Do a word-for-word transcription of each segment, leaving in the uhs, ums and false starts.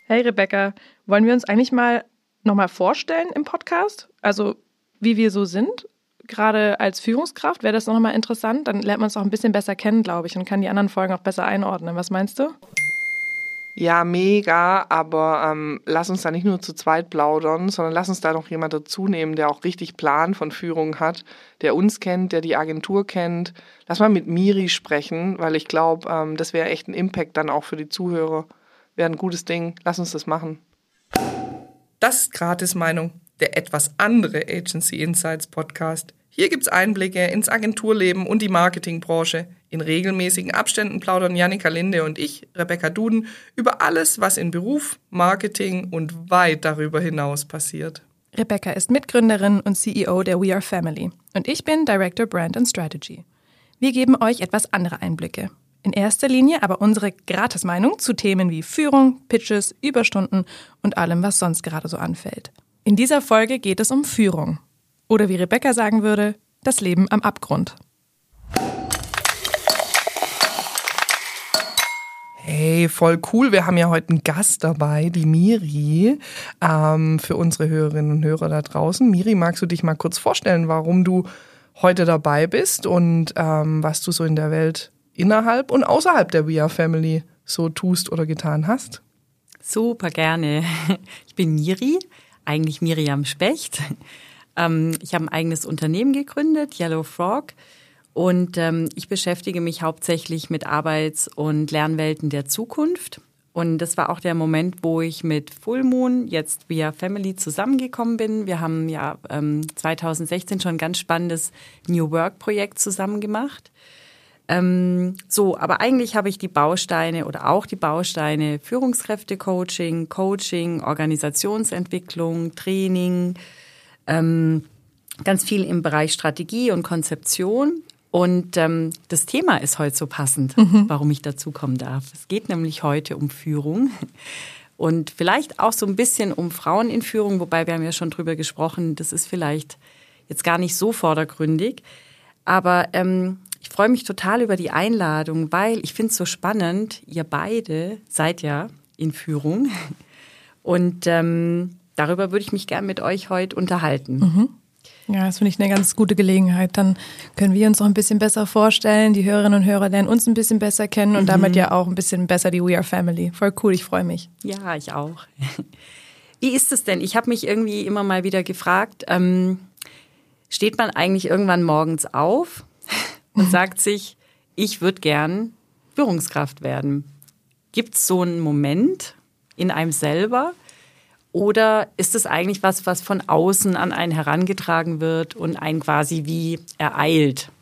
Hey Rebecca, wollen wir uns eigentlich mal nochmal vorstellen im Podcast? Also wie wir so sind, gerade als Führungskraft, wäre das nochmal interessant? Dann lernt man es auch ein bisschen besser kennen, glaube ich, und kann die anderen Folgen auch besser einordnen. Was meinst du? Ja, mega, aber ähm, lass uns da nicht nur zu zweit plaudern, sondern lass uns da noch jemand dazu nehmen, der auch richtig Plan von Führung hat, der uns kennt, der die Agentur kennt. Lass mal mit Miri sprechen, weil ich glaube, ähm, das wäre echt ein Impact dann auch für die Zuhörer. Wäre ein gutes Ding. Lass uns das machen. Das ist Gratis-Meinung, der etwas andere Agency Insights Podcast. Hier gibt's Einblicke ins Agenturleben und die Marketingbranche. In regelmäßigen Abständen plaudern Jannika Linde und ich, Rebecca Duden, über alles, was in Beruf, Marketing und weit darüber hinaus passiert. Rebecca ist Mitgründerin und C E O der We Are Family und ich bin Director Brand and Strategy. Wir geben euch etwas andere Einblicke. In erster Linie aber unsere Gratis-Meinung zu Themen wie Führung, Pitches, Überstunden und allem, was sonst gerade so anfällt. In dieser Folge geht es um Führung. Oder wie Rebecca sagen würde, das Leben am Abgrund. Hey, voll cool. Wir haben ja heute einen Gast dabei, die Miri, ähm, für unsere Hörerinnen und Hörer da draußen. Miri, magst du dich mal kurz vorstellen, warum du heute dabei bist und ähm, was du so in der Welt innerhalb und außerhalb der We Are Family so tust oder getan hast? Super gerne. Ich bin Miri, eigentlich Miriam Specht. Ich habe ein eigenes Unternehmen gegründet, Yellow Frog, und ich beschäftige mich hauptsächlich mit Arbeits- und Lernwelten der Zukunft. Und das war auch der Moment, wo ich mit Full Moon, jetzt We Are Family, zusammengekommen bin. Wir haben ja zwanzig sechzehn schon ein ganz spannendes New Work-Projekt zusammen gemacht. Ähm, so, aber eigentlich habe ich die Bausteine oder auch die Bausteine Führungskräfte-Coaching, Coaching, Organisationsentwicklung, Training, ähm, ganz viel im Bereich Strategie und Konzeption. Und ähm, das Thema ist heute so passend, mhm. warum ich dazu kommen darf. Es geht nämlich heute um Führung und vielleicht auch so ein bisschen um Frauen in Führung, wobei wir haben ja schon drüber gesprochen, das ist vielleicht jetzt gar nicht so vordergründig, aber ähm, ich freue mich total über die Einladung, weil ich finde es so spannend, ihr beide seid ja in Führung und ähm, darüber würde ich mich gerne mit euch heute unterhalten. Mhm. Ja, das finde ich eine ganz gute Gelegenheit. Dann können wir uns noch ein bisschen besser vorstellen, die Hörerinnen und Hörer lernen uns ein bisschen besser kennen und mhm. damit ja auch ein bisschen besser die We Are Family. Voll cool, ich freue mich. Ja, ich auch. Wie ist es denn? Ich habe mich irgendwie immer mal wieder gefragt, ähm, steht man eigentlich irgendwann morgens auf und sagt sich, ich würde gern Führungskraft werden. Gibt es so einen Moment in einem selber? Oder ist es eigentlich was, was von außen an einen herangetragen wird und einen quasi wie ereilt?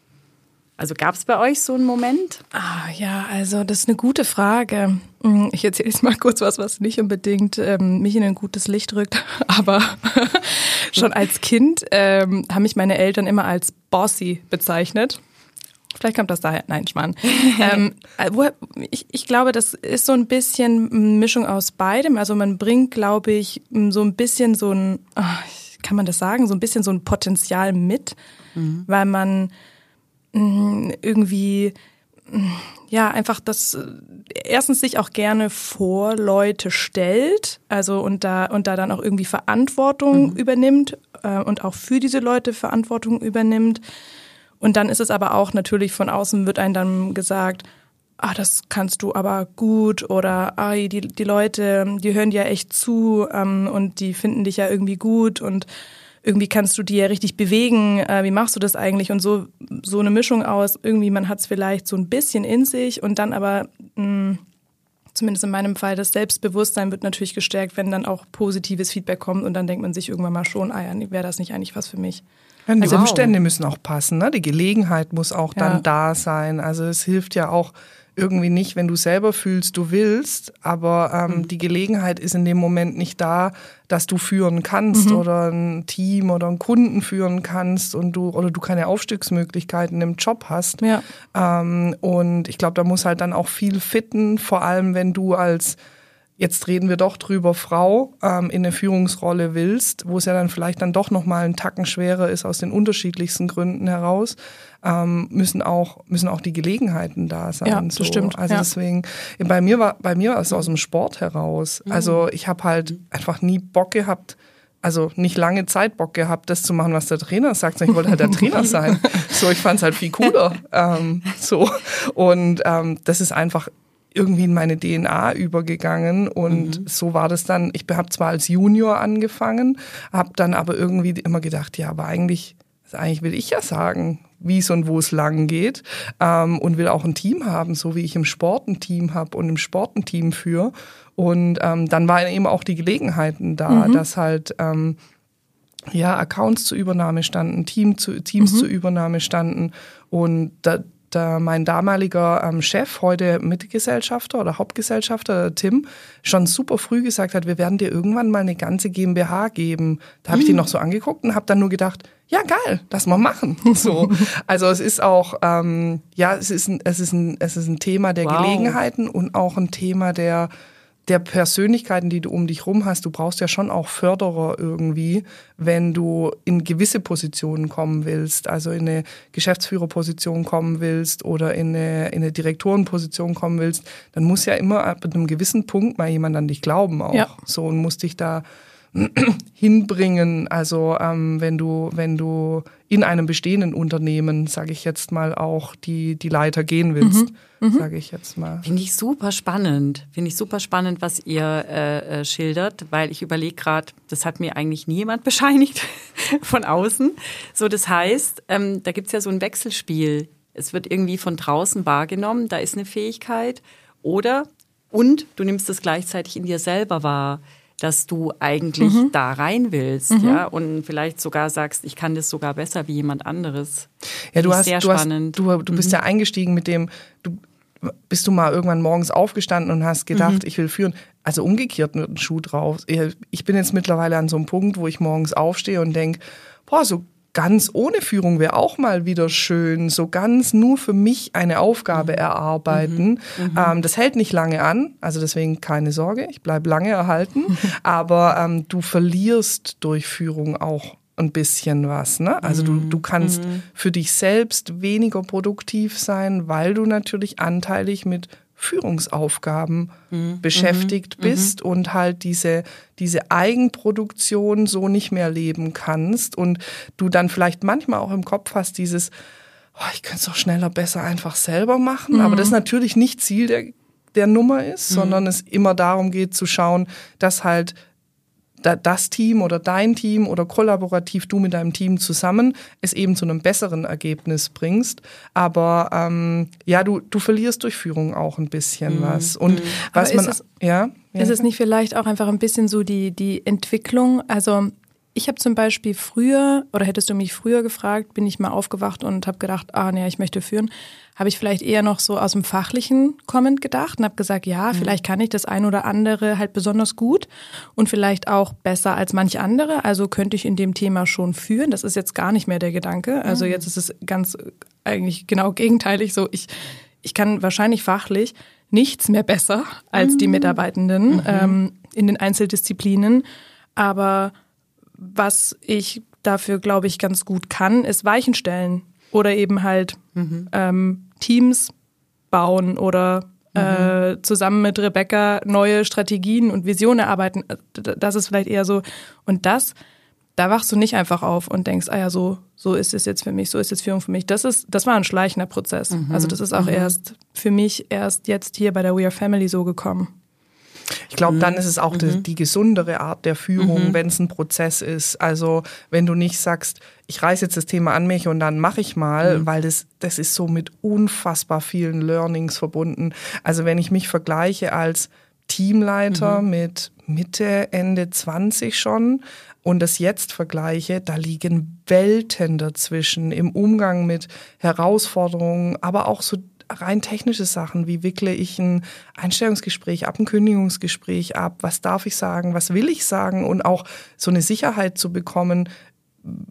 Also gab es bei euch so einen Moment? Ah, ja, also das ist eine gute Frage. Ich erzähle jetzt mal kurz was, was nicht unbedingt ähm, mich in ein gutes Licht rückt. Aber schon als Kind ähm, haben mich meine Eltern immer als Bossy bezeichnet. Vielleicht kommt das daher. Nein, Schmarrn. ähm, ich, ich glaube, das ist so ein bisschen eine Mischung aus beidem. Also man bringt, glaube ich, so ein bisschen so ein, kann man das sagen, so ein bisschen so ein Potenzial mit, mhm. weil man mh, irgendwie mh, ja einfach das erstens sich auch gerne vor Leute stellt, also und da und da dann auch irgendwie Verantwortung mhm. übernimmt äh, und auch für diese Leute Verantwortung übernimmt. Und dann ist es aber auch natürlich von außen wird einem dann gesagt, ah, das kannst du aber gut oder ah, die, die Leute, die hören dir ja echt zu ähm, und die finden dich ja irgendwie gut und irgendwie kannst du die ja richtig bewegen. Äh, wie machst du das eigentlich? Und so so eine Mischung aus, irgendwie man hat es vielleicht so ein bisschen in sich und dann aber, mh, zumindest in meinem Fall, das Selbstbewusstsein wird natürlich gestärkt, wenn dann auch positives Feedback kommt und dann denkt man sich irgendwann mal schon, ah ja, wäre das nicht eigentlich was für mich? Ja, die also, Umstände wow. müssen auch passen, ne? Die Gelegenheit muss auch dann ja. da sein. Also es hilft ja auch irgendwie nicht, wenn du selber fühlst, du willst, aber ähm, mhm. die Gelegenheit ist in dem Moment nicht da, dass du führen kannst mhm. oder ein Team oder einen Kunden führen kannst und du oder du keine Aufstiegsmöglichkeiten im Job hast. Ja. Ähm, und ich glaube, da muss halt dann auch viel fitten, vor allem wenn du als jetzt reden wir doch drüber, Frau, ähm, in eine Führungsrolle willst, wo es ja dann vielleicht dann doch nochmal einen Tacken schwerer ist aus den unterschiedlichsten Gründen heraus, ähm, müssen auch müssen auch die Gelegenheiten da sein. Ja, das so. stimmt. Also ja. deswegen, bei mir war bei mir war es aus dem Sport heraus. Mhm. Also ich habe halt einfach nie Bock gehabt, also nicht lange Zeit Bock gehabt, das zu machen, was der Trainer sagt. Ich wollte halt der Trainer sein. So, ich fand es halt viel cooler. ähm, so und ähm, das ist einfach irgendwie in meine D N A übergegangen und mhm. so war das dann. Ich habe zwar als Junior angefangen, habe dann aber irgendwie immer gedacht, ja, aber eigentlich, also eigentlich will ich ja sagen, wie es und wo es lang geht ähm, und will auch ein Team haben, so wie ich im Sport ein Team habe und im Sport ein Team führe. Und ähm, dann waren eben auch die Gelegenheiten da, mhm. dass halt ähm, ja Accounts zur Übernahme standen, Team zu, Teams mhm. zur Übernahme standen und da Der, mein damaliger ähm, Chef, heute Mitgesellschafter oder Hauptgesellschafter, Tim, schon super früh gesagt hat, wir werden dir irgendwann mal eine ganze GmbH geben. Da habe ich den noch so angeguckt und habe dann nur gedacht, ja geil, lass mal machen. So, also es ist auch, ähm, ja, es ist ein, es ist ein, es ist ein Thema der wow. Gelegenheiten und auch ein Thema der der Persönlichkeiten, die du um dich rum hast. Du brauchst ja schon auch Förderer irgendwie, wenn du in gewisse Positionen kommen willst, also in eine Geschäftsführerposition kommen willst oder in eine, in eine Direktorenposition kommen willst, dann muss ja immer ab einem gewissen Punkt mal jemand an dich glauben auch. Ja. So, und muss dich da hinbringen. Also ähm, wenn du wenn du in einem bestehenden Unternehmen, sage ich jetzt mal, auch die die Leiter gehen willst, mhm. mhm. sage ich jetzt mal. Finde ich super spannend. Finde ich super spannend, was ihr äh, äh, schildert, weil ich überlege gerade, das hat mir eigentlich nie jemand bescheinigt von außen. So, das heißt, ähm, da gibt's ja so ein Wechselspiel. Es wird irgendwie von draußen wahrgenommen, da ist eine Fähigkeit. Oder, und du nimmst es gleichzeitig in dir selber wahr, dass du eigentlich mhm. da rein willst, mhm. ja, und vielleicht sogar sagst, ich kann das sogar besser wie jemand anderes. Ja, du hast, sehr du spannend. Hast, du, du bist mhm. ja eingestiegen mit dem, du bist du mal irgendwann morgens aufgestanden und hast gedacht, mhm. ich will führen. Also umgekehrt wird ein Schuh drauf. Ich bin jetzt mittlerweile an so einem Punkt, wo ich morgens aufstehe und denke, boah, so ganz ohne Führung wäre auch mal wieder schön, so ganz nur für mich eine Aufgabe mhm. erarbeiten. Mhm. Ähm, das hält nicht lange an, also deswegen keine Sorge, ich bleibe lange erhalten, mhm. aber ähm, du verlierst durch Führung auch ein bisschen was, ne? Also du, du kannst mhm. für dich selbst weniger produktiv sein, weil du natürlich anteilig mit Führungsaufgaben mhm. beschäftigt mhm. bist mhm. und halt diese, diese Eigenproduktion so nicht mehr leben kannst und du dann vielleicht manchmal auch im Kopf hast dieses, oh, ich könnte es doch schneller, besser einfach selber machen, mhm. aber das natürlich nicht Ziel der, der Nummer ist, mhm. sondern es immer darum geht zu schauen, dass halt das Team oder dein Team oder kollaborativ du mit deinem Team zusammen es eben zu einem besseren Ergebnis bringst. Aber ähm, ja, du, du verlierst durch Führung auch ein bisschen mm. was. Und mm. was Aber man, ist es, ja, ja. Ist es nicht vielleicht auch einfach ein bisschen so die, die Entwicklung? Also ich habe zum Beispiel früher, oder hättest du mich früher gefragt, bin ich mal aufgewacht und habe gedacht, ah nee, ich möchte führen, habe ich vielleicht eher noch so aus dem Fachlichen kommend gedacht und habe gesagt, ja, mhm. vielleicht kann ich das ein oder andere halt besonders gut und vielleicht auch besser als manche andere, also könnte ich in dem Thema schon führen. Das ist jetzt gar nicht mehr der Gedanke, also mhm. jetzt ist es ganz eigentlich genau gegenteilig so, ich, ich kann wahrscheinlich fachlich nichts mehr besser als mhm. die Mitarbeitenden mhm. ähm, in den Einzeldisziplinen, aber was ich dafür, glaube ich, ganz gut kann, ist Weichen stellen oder eben halt mhm. ähm, Teams bauen oder mhm. äh, zusammen mit Rebecca neue Strategien und Visionen erarbeiten. Das ist vielleicht eher so. Und das, da wachst du nicht einfach auf und denkst, ah ja, so so ist es jetzt für mich, so ist jetzt Führung für mich. Das ist, das war ein schleichender Prozess. Mhm. Also das ist auch mhm. erst für mich erst jetzt hier bei der We Are Family so gekommen. Ich glaube, dann ist es auch mhm. die, die gesundere Art der Führung, mhm. wenn es ein Prozess ist. Also wenn du nicht sagst, ich reiß jetzt das Thema an mich und dann mache ich mal, mhm. weil das, das ist so mit unfassbar vielen Learnings verbunden. Also wenn ich mich vergleiche als Teamleiter mhm. mit Mitte, Ende zwanzig schon und das jetzt vergleiche, da liegen Welten dazwischen im Umgang mit Herausforderungen, aber auch so rein technische Sachen, wie wickle ich ein Einstellungsgespräch ab, ein Kündigungsgespräch ab, was darf ich sagen, was will ich sagen und auch so eine Sicherheit zu bekommen,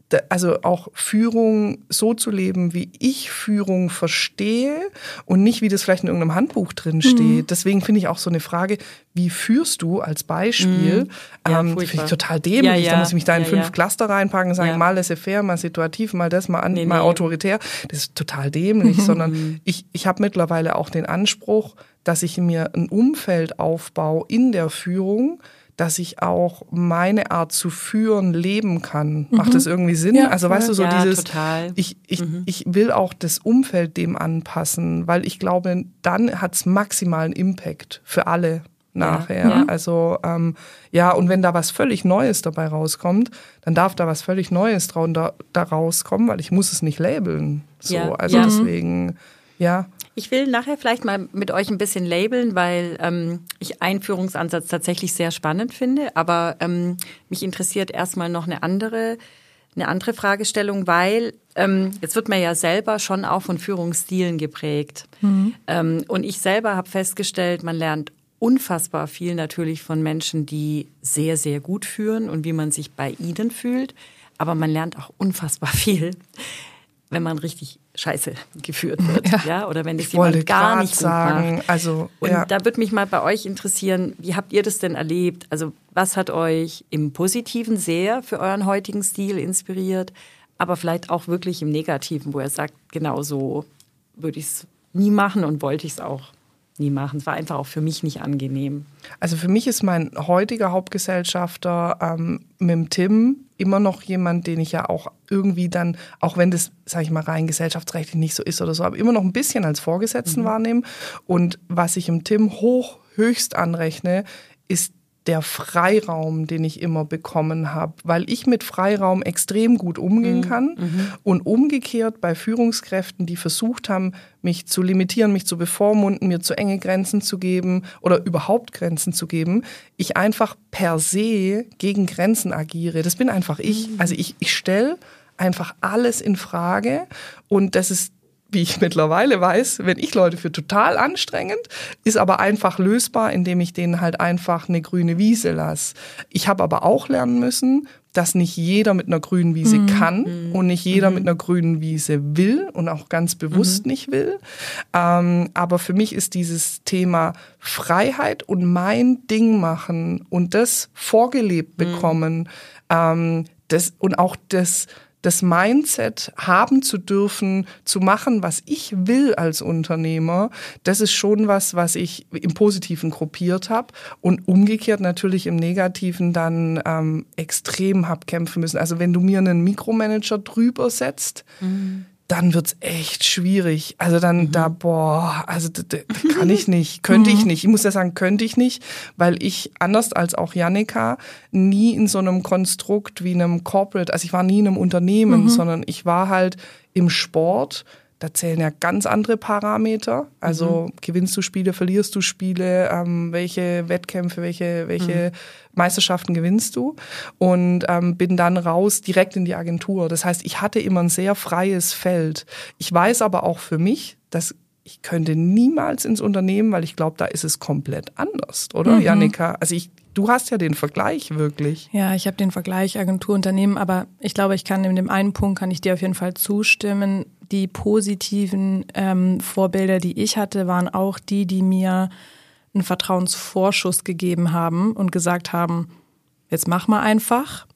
also auch Führung so zu leben, wie ich Führung verstehe und nicht, wie das vielleicht in irgendeinem Handbuch drin steht. Mhm. Deswegen finde ich auch so eine Frage, wie führst du als Beispiel, mhm. ja, ähm, finde ich total dämlich. Ja, ja. Da muss ich mich da in ja, fünf ja. Cluster reinpacken und sagen, ja. mal laissez-faire, mal situativ, mal das, mal, an, nee, mal nee. autoritär. Das ist total dämlich, sondern ich, ich habe mittlerweile auch den Anspruch, dass ich mir ein Umfeld aufbaue in der Führung, dass ich auch meine Art zu führen leben kann. Mhm. Macht das irgendwie Sinn? Ja, also weißt du, so ja, dieses, total. ich, ich, mhm. ich will auch das Umfeld dem anpassen, weil ich glaube, dann hat's maximalen Impact für alle nachher. Ja, ja. Also ähm, ja, und wenn da was völlig Neues dabei rauskommt, dann darf da was völlig Neues da, da rauskommen, weil ich muss es nicht labeln. So, ja, also ja. deswegen, ja. Ich will nachher vielleicht mal mit euch ein bisschen labeln, weil ähm, ich Einführungsansatz tatsächlich sehr spannend finde. Aber ähm, mich interessiert erstmal noch eine andere, eine andere Fragestellung, weil ähm, jetzt wird man ja selber schon auch von Führungsstilen geprägt. Mhm. Ähm, und ich selber habe festgestellt, man lernt unfassbar viel natürlich von Menschen, die sehr, sehr gut führen und wie man sich bei ihnen fühlt. Aber man lernt auch unfassbar viel, wenn man richtig scheiße geführt wird, ja, ja? Oder wenn das jemand gar nicht gut sagen, macht. Also, und ja. da würde mich mal bei euch interessieren, wie habt ihr das denn erlebt? Also was hat euch im Positiven sehr für euren heutigen Stil inspiriert, aber vielleicht auch wirklich im Negativen, wo ihr sagt, genau so würde ich es nie machen und wollte ich es auch nie machen. Es war einfach auch für mich nicht angenehm. Also für mich ist mein heutiger Hauptgesellschafter ähm, mit dem Tim immer noch jemand, den ich ja auch irgendwie dann, auch wenn das, sage ich mal, rein gesellschaftsrechtlich nicht so ist oder so, aber immer noch ein bisschen als Vorgesetzten mhm. wahrnehme. Und was ich im Tim hoch, höchst anrechne, ist der Freiraum, den ich immer bekommen habe, weil ich mit Freiraum extrem gut umgehen kann mhm. und umgekehrt bei Führungskräften, die versucht haben, mich zu limitieren, mich zu bevormunden, mir zu enge Grenzen zu geben oder überhaupt Grenzen zu geben, ich einfach per se gegen Grenzen agiere. Das bin einfach ich. Mhm. Also ich, ich stelle einfach alles in Frage und das ist, wie ich mittlerweile weiß, wenn ich Leute für total anstrengend, ist aber einfach lösbar, indem ich denen halt einfach eine grüne Wiese lasse. Ich habe aber auch lernen müssen, dass nicht jeder mit einer grünen Wiese mhm. kann mhm. und nicht jeder mhm. mit einer grünen Wiese will und auch ganz bewusst mhm. nicht will. Ähm, aber für mich ist dieses Thema Freiheit und mein Ding machen und das vorgelebt mhm. bekommen, ähm, das und auch das das Mindset haben zu dürfen, zu machen, was ich will als Unternehmer, das ist schon was, was ich im Positiven gruppiert habe und umgekehrt natürlich im Negativen dann ähm, extrem hab kämpfen müssen. Also wenn du mir einen Mikromanager drüber setzt, mhm. dann wird's echt schwierig. Also dann mhm. da, boah, also da, da kann ich nicht, könnte mhm. ich nicht. Ich muss ja sagen, könnte ich nicht, weil ich, anders als auch Jannika, nie in so einem Konstrukt wie einem Corporate, also ich war nie in einem Unternehmen, mhm. sondern ich war halt im Sport. Da zählen ja ganz andere Parameter. Also mhm. gewinnst du Spiele, verlierst du Spiele, ähm, welche Wettkämpfe, welche, welche mhm. Meisterschaften gewinnst du? Und ähm, bin dann raus direkt in die Agentur. Das heißt, ich hatte immer ein sehr freies Feld. Ich weiß aber auch für mich, dass ich könnte niemals ins Unternehmen, weil ich glaube, da ist es komplett anders, oder, mhm. Jannika? Also ich Du hast ja den Vergleich wirklich. Ja, ich habe den Vergleich Agenturunternehmen, aber ich glaube, ich kann in dem einen Punkt kann ich dir auf jeden Fall zustimmen. Die positiven ähm, Vorbilder, die ich hatte, waren auch die, die mir einen Vertrauensvorschuss gegeben haben und gesagt haben, jetzt mach mal einfach,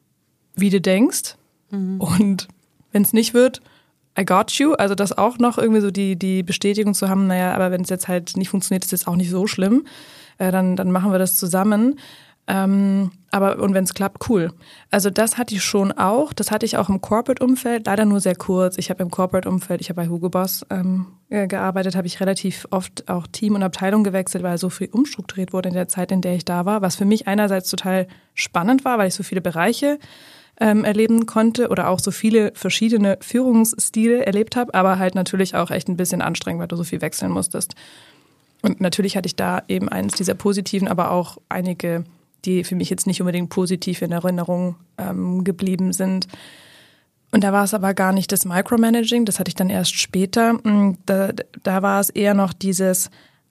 wie du denkst. Mhm. Und wenn es nicht wird, I got you. Also das auch noch irgendwie so die, die Bestätigung zu haben, naja, aber wenn es jetzt halt nicht funktioniert, ist es auch nicht so schlimm. Dann, dann machen wir das zusammen. Ähm, aber und wenn es klappt, cool. Also das hatte ich schon auch. Das hatte ich auch im Corporate-Umfeld, leider nur sehr kurz. Ich habe im Corporate-Umfeld, ich habe bei Hugo Boss ähm, gearbeitet, habe ich relativ oft auch Team und Abteilung gewechselt, weil so viel umstrukturiert wurde in der Zeit, in der ich da war. Was für mich einerseits total spannend war, weil ich so viele Bereiche ähm, erleben konnte oder auch so viele verschiedene Führungsstile erlebt habe, aber halt natürlich auch echt ein bisschen anstrengend, weil du so viel wechseln musstest. Und natürlich hatte ich da eben eins dieser positiven, aber auch einige, die für mich jetzt nicht unbedingt positiv in Erinnerung ähm, geblieben sind. Und da war es aber gar nicht das Micromanaging, das hatte ich dann erst später. Da, da war es eher noch dieses,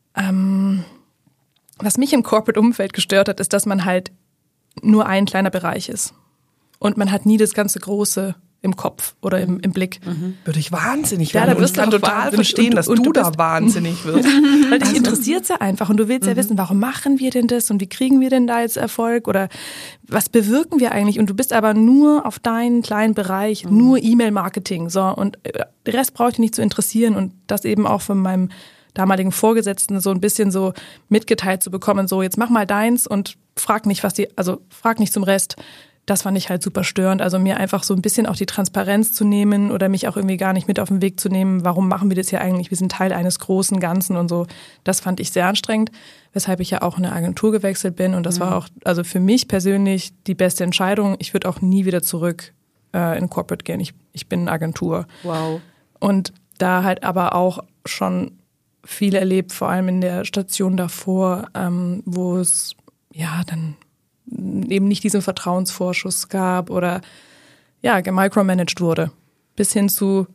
ähm, was mich im Corporate-Umfeld gestört hat, ist, dass man halt nur ein kleiner Bereich ist. und man hat nie das ganze Große im Kopf oder im, im Blick. Mhm. Würde ich wahnsinnig ja, werden. Da wirst und ich kann total wahnsinnig. verstehen, und, dass und du, du da bist, wahnsinnig wirst. Weil dich interessiert es ja einfach und du willst ja mhm. wissen, warum machen wir denn das und wie kriegen wir denn da jetzt Erfolg oder was bewirken wir eigentlich? Und du bist aber nur auf deinen kleinen Bereich, mhm. nur E-Mail-Marketing. So, und der Rest braucht dich nicht zu interessieren und das eben auch von meinem damaligen Vorgesetzten so ein bisschen so mitgeteilt zu bekommen, so jetzt mach mal deins und frag nicht, was die, also frag nicht zum Rest. Das fand ich halt super störend. Also mir einfach so ein bisschen auch die Transparenz zu nehmen oder mich auch irgendwie gar nicht mit auf den Weg zu nehmen. Warum machen wir das hier eigentlich? Wir sind Teil eines großen Ganzen und so. Das fand ich sehr anstrengend, weshalb ich ja auch in eine Agentur gewechselt bin. Und das mhm. war auch, also für mich persönlich die beste Entscheidung. Ich würde auch nie wieder zurück äh, in Corporate gehen. Ich, ich bin Agentur. Wow. Und da halt aber auch schon viel erlebt, vor allem in der Station davor, ähm, wo es ja dann eben nicht diesen Vertrauensvorschuss gab oder ja, gemicromanaged wurde. Bis hin zu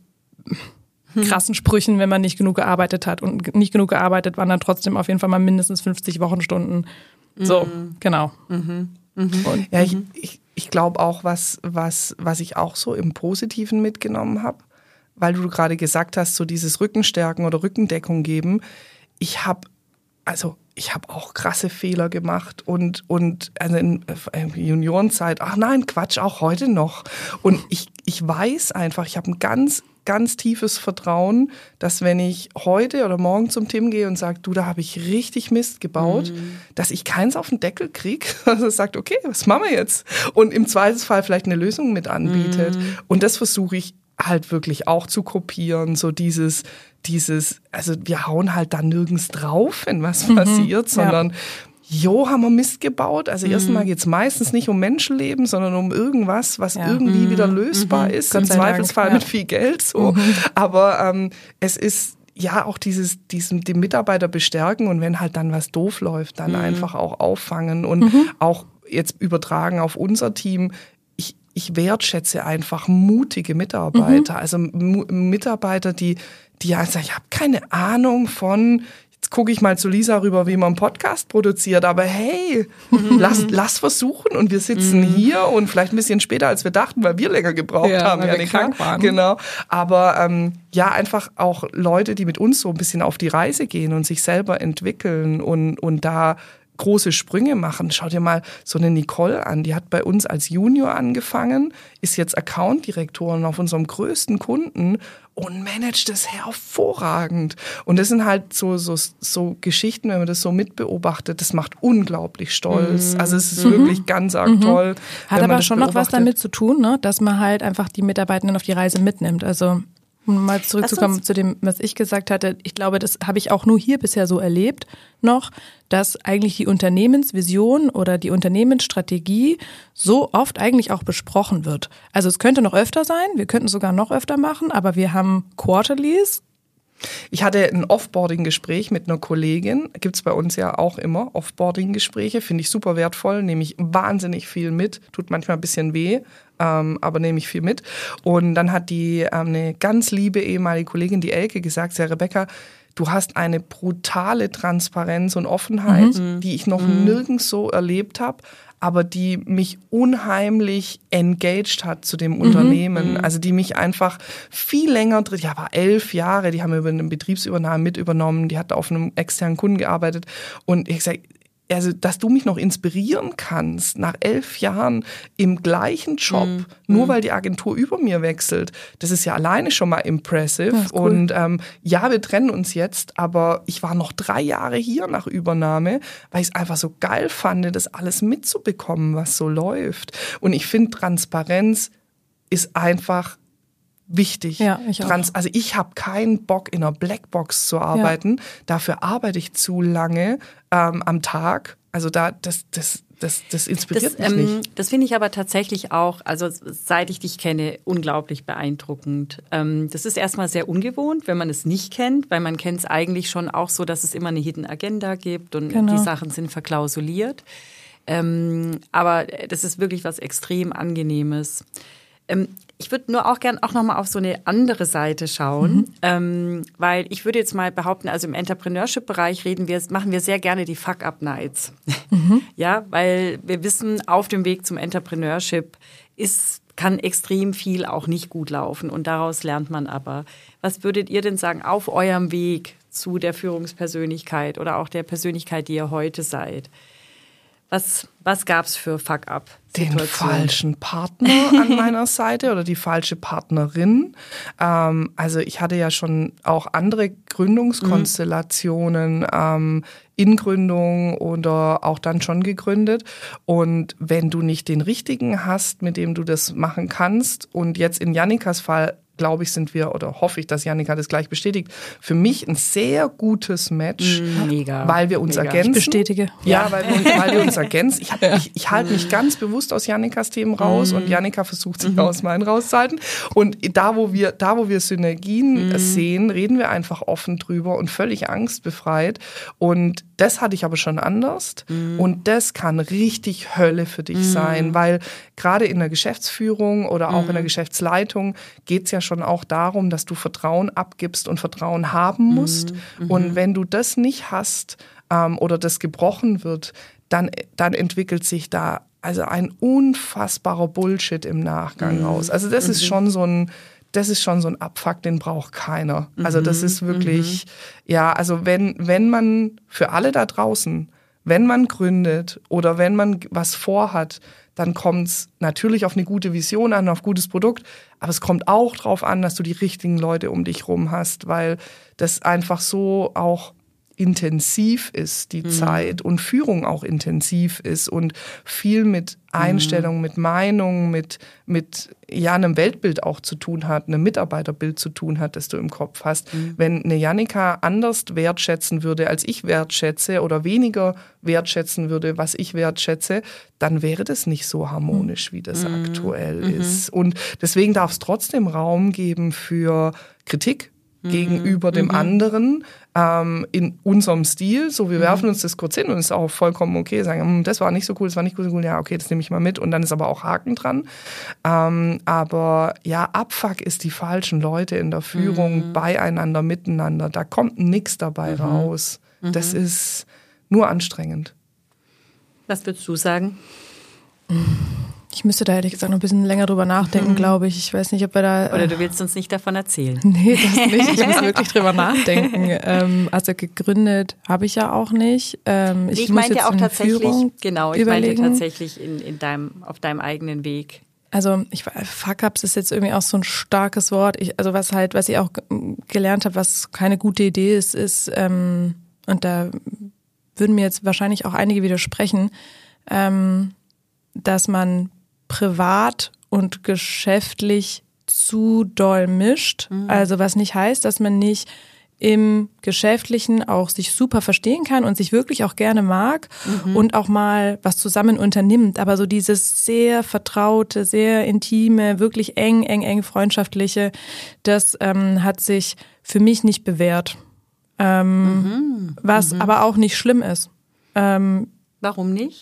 krassen Sprüchen, wenn man nicht genug gearbeitet hat. Und nicht genug gearbeitet waren dann trotzdem auf jeden Fall mal mindestens fünfzig Wochenstunden. So, mhm. genau. Mhm. Mhm. Und, ja, ich, ich, ich glaube auch, was, was, was ich auch so im Positiven mitgenommen habe, weil du gerade gesagt hast, so dieses Rückenstärken oder Rückendeckung geben. Ich habe, also ich habe auch krasse Fehler gemacht und, und also in Juniorenzeit, ach nein, Quatsch, auch heute noch. Und ich, ich weiß einfach, ich habe ein ganz, ganz tiefes Vertrauen, dass wenn ich heute oder morgen zum Tim gehe und sage, du, da habe ich richtig Mist gebaut, mhm. dass ich keins auf den Deckel kriege, also sagt, okay, was machen wir jetzt? Und im Zweifelsfall vielleicht eine Lösung mit anbietet. Mhm. Und das versuche ich halt wirklich auch zu kopieren, so dieses, dieses, also wir hauen halt da nirgends drauf, wenn was mhm, passiert, sondern ja. jo, haben wir Mist gebaut. Also mhm. erstmal geht es meistens nicht um Menschenleben, sondern um irgendwas, was ja. irgendwie mhm. wieder lösbar mhm. ist, Gott im Zweifelsfall ja. mit viel Geld so. Mhm. Aber ähm, es ist ja auch dieses, diesen, die Mitarbeiter bestärken und wenn halt dann was doof läuft, dann mhm. einfach auch auffangen und mhm. auch jetzt übertragen auf unser Team. Ich wertschätze einfach mutige Mitarbeiter, mhm. also M- Mitarbeiter, die, die ja sagen, ich habe keine Ahnung von, jetzt gucke ich mal zu Lisa rüber, wie man einen Podcast produziert, aber hey, mhm. lass, lass versuchen und wir sitzen mhm. hier und vielleicht ein bisschen später, als wir dachten, weil wir länger gebraucht ja, haben, weil ja, wir nicht krank waren. Genau, aber ähm, ja, einfach auch Leute, die mit uns so ein bisschen auf die Reise gehen und sich selber entwickeln und, und da große Sprünge machen. Schau dir mal so eine Nicole an, die hat bei uns als Junior angefangen, ist jetzt Account-Direktorin auf unserem größten Kunden und managt das hervorragend. Und das sind halt so, so, so Geschichten, wenn man das so mitbeobachtet, das macht unglaublich stolz. Mhm. Also es ist mhm. wirklich ganz arg mhm. toll. Hat aber schon noch was damit zu tun, ne? Dass man halt einfach die Mitarbeitenden auf die Reise mitnimmt. Also um mal zurückzukommen zu dem, was ich gesagt hatte, ich glaube, das habe ich auch nur hier bisher so erlebt noch, dass eigentlich die Unternehmensvision oder die Unternehmensstrategie so oft eigentlich auch besprochen wird. Also es könnte noch öfter sein, wir könnten sogar noch öfter machen, aber wir haben Quarterlies. Ich hatte ein Offboarding-Gespräch mit einer Kollegin, gibt's bei uns ja auch immer, Offboarding-Gespräche, finde ich super wertvoll, nehme ich wahnsinnig viel mit, tut manchmal ein bisschen weh, ähm, aber nehme ich viel mit. Und dann hat die ähm, eine ganz liebe ehemalige Kollegin, die Elke, gesagt, ja Rebecca, du hast eine brutale Transparenz und Offenheit, mhm. die ich noch mhm. nirgends so erlebt habe, aber die mich unheimlich engaged hat zu dem mhm. Unternehmen. Also die mich einfach viel länger, ja, war elf Jahre, die haben über eine Betriebsübernahme mit übernommen, die hat auf einem externen Kunden gearbeitet und ich sage, also, dass du mich noch inspirieren kannst nach elf Jahren im gleichen Job, mm, nur mm. weil die Agentur über mir wechselt, das ist ja alleine schon mal impressive. Ja, cool. Und ähm, ja, wir trennen uns jetzt, aber ich war noch drei Jahre hier nach Übernahme, weil ich es einfach so geil fand, das alles mitzubekommen, was so läuft. Und ich finde, Transparenz ist einfach wichtig. Ja, ich auch. Trans- also ich habe keinen Bock, in einer Blackbox zu arbeiten. Ja. Dafür arbeite ich zu lange ähm, am Tag. Also da, das, das, das, das inspiriert das, mich ähm, nicht. Das finde ich aber tatsächlich auch, also seit ich dich kenne, unglaublich beeindruckend. Ähm, das ist erstmal sehr ungewohnt, wenn man es nicht kennt, weil man kennt es eigentlich schon auch so, dass es immer eine Hidden Agenda gibt und genau. die Sachen sind verklausuliert. Ähm, aber das ist wirklich was extrem Angenehmes. Ähm, Ich würde nur auch gern auch nochmal auf so eine andere Seite schauen, mhm. ähm, weil ich würde jetzt mal behaupten, also im Entrepreneurship-Bereich reden wir, machen wir sehr gerne die Fuck-Up-Nights. Mhm. Ja, weil wir wissen, auf dem Weg zum Entrepreneurship ist, kann extrem viel auch nicht gut laufen und daraus lernt man aber. Was würdet ihr denn sagen, auf eurem Weg zu der Führungspersönlichkeit oder auch der Persönlichkeit, die ihr heute seid? Was, was gab's für Fuck-up-Situationen? Den falschen Partner an meiner Seite oder die falsche Partnerin. Ähm, also ich hatte ja schon auch andere Gründungskonstellationen, mhm. ähm, in Gründung oder auch dann schon gegründet. Und wenn du nicht den richtigen hast, mit dem du das machen kannst, und jetzt in Jannikas Fall, glaube ich, sind wir, oder hoffe ich, dass Jannika das gleich bestätigt, für mich ein sehr gutes Match, mega, weil wir uns mega. ergänzen. Ich bestätige. Ja, ja. Weil, wir, weil wir uns ergänzen. Ich, ja. ich, ich halte mich ganz bewusst aus Jannikas Themen raus, mhm. und Jannika versucht sich mhm. aus meinen rauszuhalten. Und da, wo wir, da, wo wir Synergien mhm. sehen, reden wir einfach offen drüber und völlig angstbefreit. Und das hatte ich aber schon anders. Mhm. Und das kann richtig Hölle für dich mhm. sein, weil gerade in der Geschäftsführung oder auch mhm. in der Geschäftsleitung geht es ja schon auch darum, dass du Vertrauen abgibst und Vertrauen haben musst. Mhm. Und wenn du das nicht hast ähm, oder das gebrochen wird, dann, dann entwickelt sich da also ein unfassbarer Bullshit im Nachgang mhm. raus. Also das mhm. ist schon so ein Das ist schon so ein Abfuck, den braucht keiner. Also das ist wirklich, mhm. ja, also wenn, wenn man für alle da draußen, wenn man gründet oder wenn man was vorhat, dann kommt es natürlich auf eine gute Vision an, auf gutes Produkt, aber es kommt auch drauf an, dass du die richtigen Leute um dich rum hast, weil das einfach so auch intensiv ist, die mhm. Zeit, und Führung auch intensiv ist und viel mit Einstellung, mhm. mit Meinung, mit, mit ja, einem Weltbild auch zu tun hat, einem Mitarbeiterbild zu tun hat, das du im Kopf hast. Mhm. Wenn eine Jannika anders wertschätzen würde, als ich wertschätze, oder weniger wertschätzen würde, was ich wertschätze, dann wäre das nicht so harmonisch, wie das mhm. aktuell mhm. ist. Und deswegen darf es trotzdem Raum geben für Kritik mhm. gegenüber dem mhm. anderen, ähm, in unserem Stil. So, wir mhm. werfen uns das kurz hin und ist auch vollkommen okay, sagen, das war nicht so cool, das war nicht so cool, ja, okay, das nehme ich mal mit, und dann ist aber auch Haken dran. Ähm, aber ja, Abfuck ist die falschen Leute in der Führung, mhm. beieinander, miteinander. Da kommt nichts dabei mhm. raus. Mhm. Das ist nur anstrengend. Was würdest du sagen? Ich müsste da ehrlich gesagt noch ein bisschen länger drüber nachdenken, mhm. glaube ich. Ich weiß nicht, ob wir da... Oder du willst uns nicht davon erzählen. Nee, das nicht. Ich muss wirklich drüber nachdenken. Ähm, also gegründet habe ich ja auch nicht. Ähm, ich ich meinte jetzt auch tatsächlich, Führung genau, ich überlegen. meinte tatsächlich in, in deinem, auf deinem eigenen Weg. Also ich Fuck-ups ist jetzt irgendwie auch so ein starkes Wort. Ich, also was halt, was ich auch gelernt habe, was keine gute Idee ist, ist, ähm, und da würden mir jetzt wahrscheinlich auch einige widersprechen, ähm, dass man privat und geschäftlich zu doll mischt. Mhm. Also was nicht heißt, dass man nicht im Geschäftlichen auch sich super verstehen kann und sich wirklich auch gerne mag mhm. und auch mal was zusammen unternimmt. Aber so dieses sehr vertraute, sehr intime, wirklich eng, eng, eng freundschaftliche, das ähm, hat sich für mich nicht bewährt. Ähm, mhm. Was mhm. aber auch nicht schlimm ist. Ähm, Warum nicht?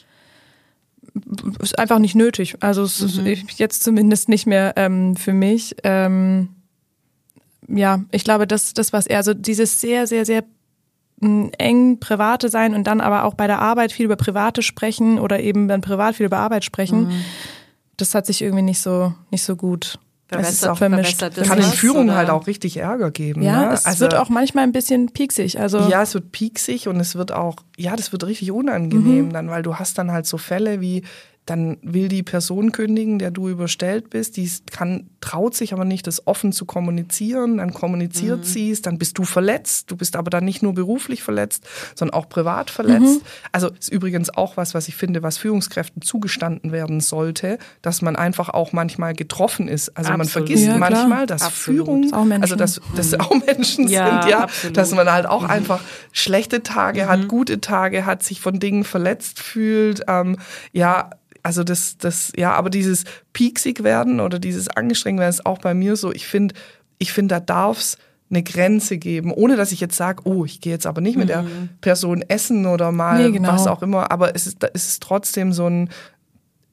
Ist einfach nicht nötig. Also es ist Mhm. jetzt zumindest nicht mehr ähm, für mich. Ähm, ja, ich glaube, das, das was eher so dieses sehr, sehr, sehr mh, eng Private sein und dann aber auch bei der Arbeit viel über Private sprechen oder eben dann privat viel über Arbeit sprechen, mhm. das hat sich irgendwie nicht so nicht so gut. Es ist auch vermischt. Kann in Führung halt auch richtig Ärger geben. Ja, ne? es also, wird auch manchmal ein bisschen pieksig. Also ja, es wird pieksig und es wird auch, ja, das wird richtig unangenehm Mhm. dann, weil du hast dann halt so Fälle wie, dann will die Person kündigen, der du überstellt bist, die kann, traut sich aber nicht, das offen zu kommunizieren, dann kommuniziert mhm. sie es, dann bist du verletzt, du bist aber dann nicht nur beruflich verletzt, sondern auch privat verletzt. Mhm. Also ist übrigens auch was, was ich finde, was Führungskräften zugestanden werden sollte, dass man einfach auch manchmal getroffen ist. Also absolut. Man vergisst ja, manchmal, dass absolut. Führung, auch also dass das mhm. auch Menschen ja, sind, ja, absolut. dass man halt auch mhm. einfach schlechte Tage mhm. hat, gute Tage hat, sich von Dingen verletzt fühlt, ähm, ja, also das, das, ja, aber dieses pieksig werden oder dieses angestrengt werden ist auch bei mir so. Ich finde, ich finde, da darf es eine Grenze geben, ohne dass ich jetzt sage, oh, ich gehe jetzt aber nicht mit mhm. der Person essen oder mal nee, genau. was auch immer. Aber es ist, es ist trotzdem so ein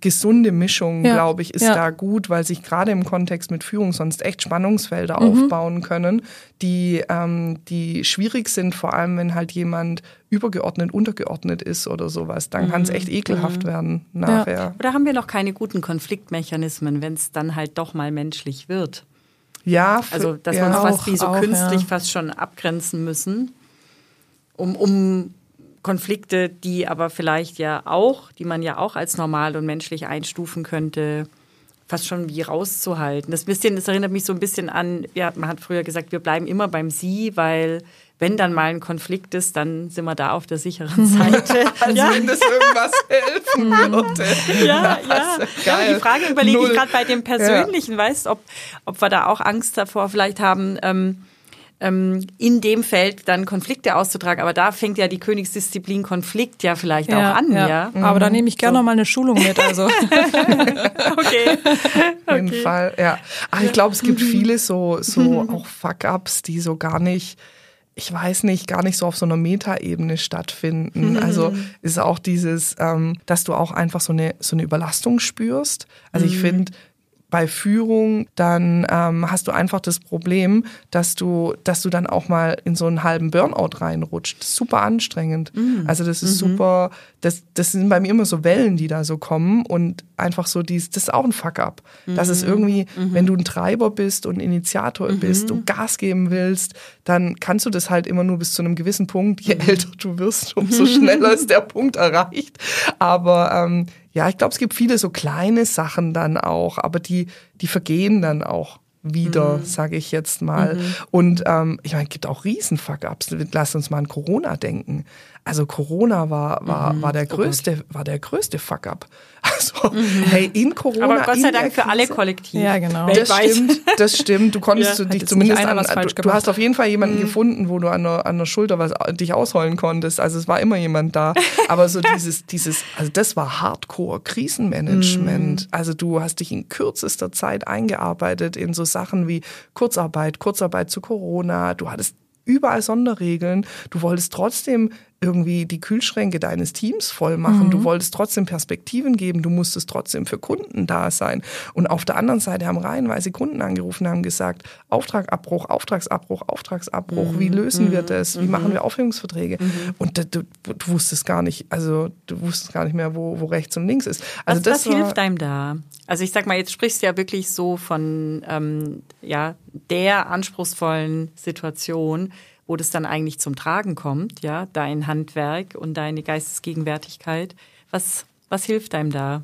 gesunde Mischung, Ja. glaube ich, ist Ja. da gut, weil sich gerade im Kontext mit Führung sonst echt Spannungsfelder Mhm. aufbauen können, die, ähm, die schwierig sind, vor allem wenn halt jemand übergeordnet, untergeordnet ist oder sowas. Dann kann es echt ekelhaft werden nachher. Oder haben wir noch keine guten Konfliktmechanismen, wenn es dann halt doch mal menschlich wird? Ja, für, Also, dass ja. wir uns Auch, fast wie so auch, künstlich ja. fast schon abgrenzen müssen, um, um Konflikte, die aber vielleicht ja auch, die man ja auch als normal und menschlich einstufen könnte, fast schon wie rauszuhalten. Das, bisschen, das erinnert mich so ein bisschen an, ja, man hat früher gesagt, wir bleiben immer beim Sie, weil wenn dann mal ein Konflikt ist, dann sind wir da auf der sicheren Seite. Also ja. wenn das irgendwas helfen würde. Ja, ja. ja aber die Frage überlege Null. ich gerade bei dem Persönlichen, ja. weißt, ob, ob wir da auch Angst davor vielleicht haben, ähm, ähm, in dem Feld dann Konflikte auszutragen. Aber da fängt ja die Königsdisziplin Konflikt ja vielleicht Ja, auch an. Ja. ja. Aber da nehme ich gerne So. noch mal eine Schulung mit. Also. Okay. Auf jeden Fall, ja. Ach, ich glaube, es gibt viele so, so auch Fuck-Ups, die so gar nicht, ich weiß nicht, gar nicht so auf so einer Metaebene stattfinden. Also ist auch dieses, ähm, dass du auch einfach so eine, so eine Überlastung spürst. Also ich finde, bei Führung, dann ähm, hast du einfach das Problem, dass du, dass du dann auch mal in so einen halben Burnout reinrutscht. Das ist super anstrengend. Mm. Also das ist mhm. super, das, das sind bei mir immer so Wellen, die da so kommen und einfach so dies, das ist auch ein Fuck-up. Mhm. Das ist irgendwie, mhm. wenn du ein Treiber bist und Initiator mhm. bist und Gas geben willst, dann kannst du das halt immer nur bis zu einem gewissen Punkt. Je mhm. älter du wirst, umso schneller ist der Punkt erreicht. Aber ähm, ja, ich glaube, es gibt viele so kleine Sachen dann auch, aber die, die vergehen dann auch wieder, mhm. sage ich jetzt mal. Mhm. Und ähm, ich meine, es gibt auch riesen Fuck-ups. Lass uns mal an Corona denken. Also Corona war war mhm. war der größte oh war der größte Fuck-up. Also mhm. hey, in Corona. Aber Gott sei Dank für alle kollektiv. Ja, genau. Das stimmt, das stimmt. Du konntest ja, du dich zumindest an, du, du hast gemacht. auf jeden Fall jemanden mhm. gefunden, wo du an der, an der Schulter was dich ausheulen konntest. Also es war immer jemand da. Aber so dieses dieses also das war Hardcore Krisenmanagement. Mhm. Also du hast dich in kürzester Zeit eingearbeitet in so Sachen wie Kurzarbeit, Kurzarbeit zu Corona. Du hattest überall Sonderregeln. Du wolltest trotzdem irgendwie die Kühlschränke deines Teams voll machen. Mhm. Du wolltest trotzdem Perspektiven geben. Du musstest trotzdem für Kunden da sein. Und auf der anderen Seite haben reihenweise Kunden angerufen und haben gesagt, Auftragabbruch, Auftragsabbruch, Auftragsabbruch. Mhm. Wie lösen mhm. wir das? Wie mhm. machen wir Aufhebungsverträge? Mhm. Und du, du, du wusstest gar nicht, also du wusstest gar nicht mehr, wo, wo rechts und links ist. Also was das was war, hilft einem da? Also ich sag mal, jetzt sprichst du ja wirklich so von ähm, ja der anspruchsvollen Situation, wo das dann eigentlich zum Tragen kommt, ja, dein Handwerk und deine Geistesgegenwärtigkeit. Was, was hilft einem da?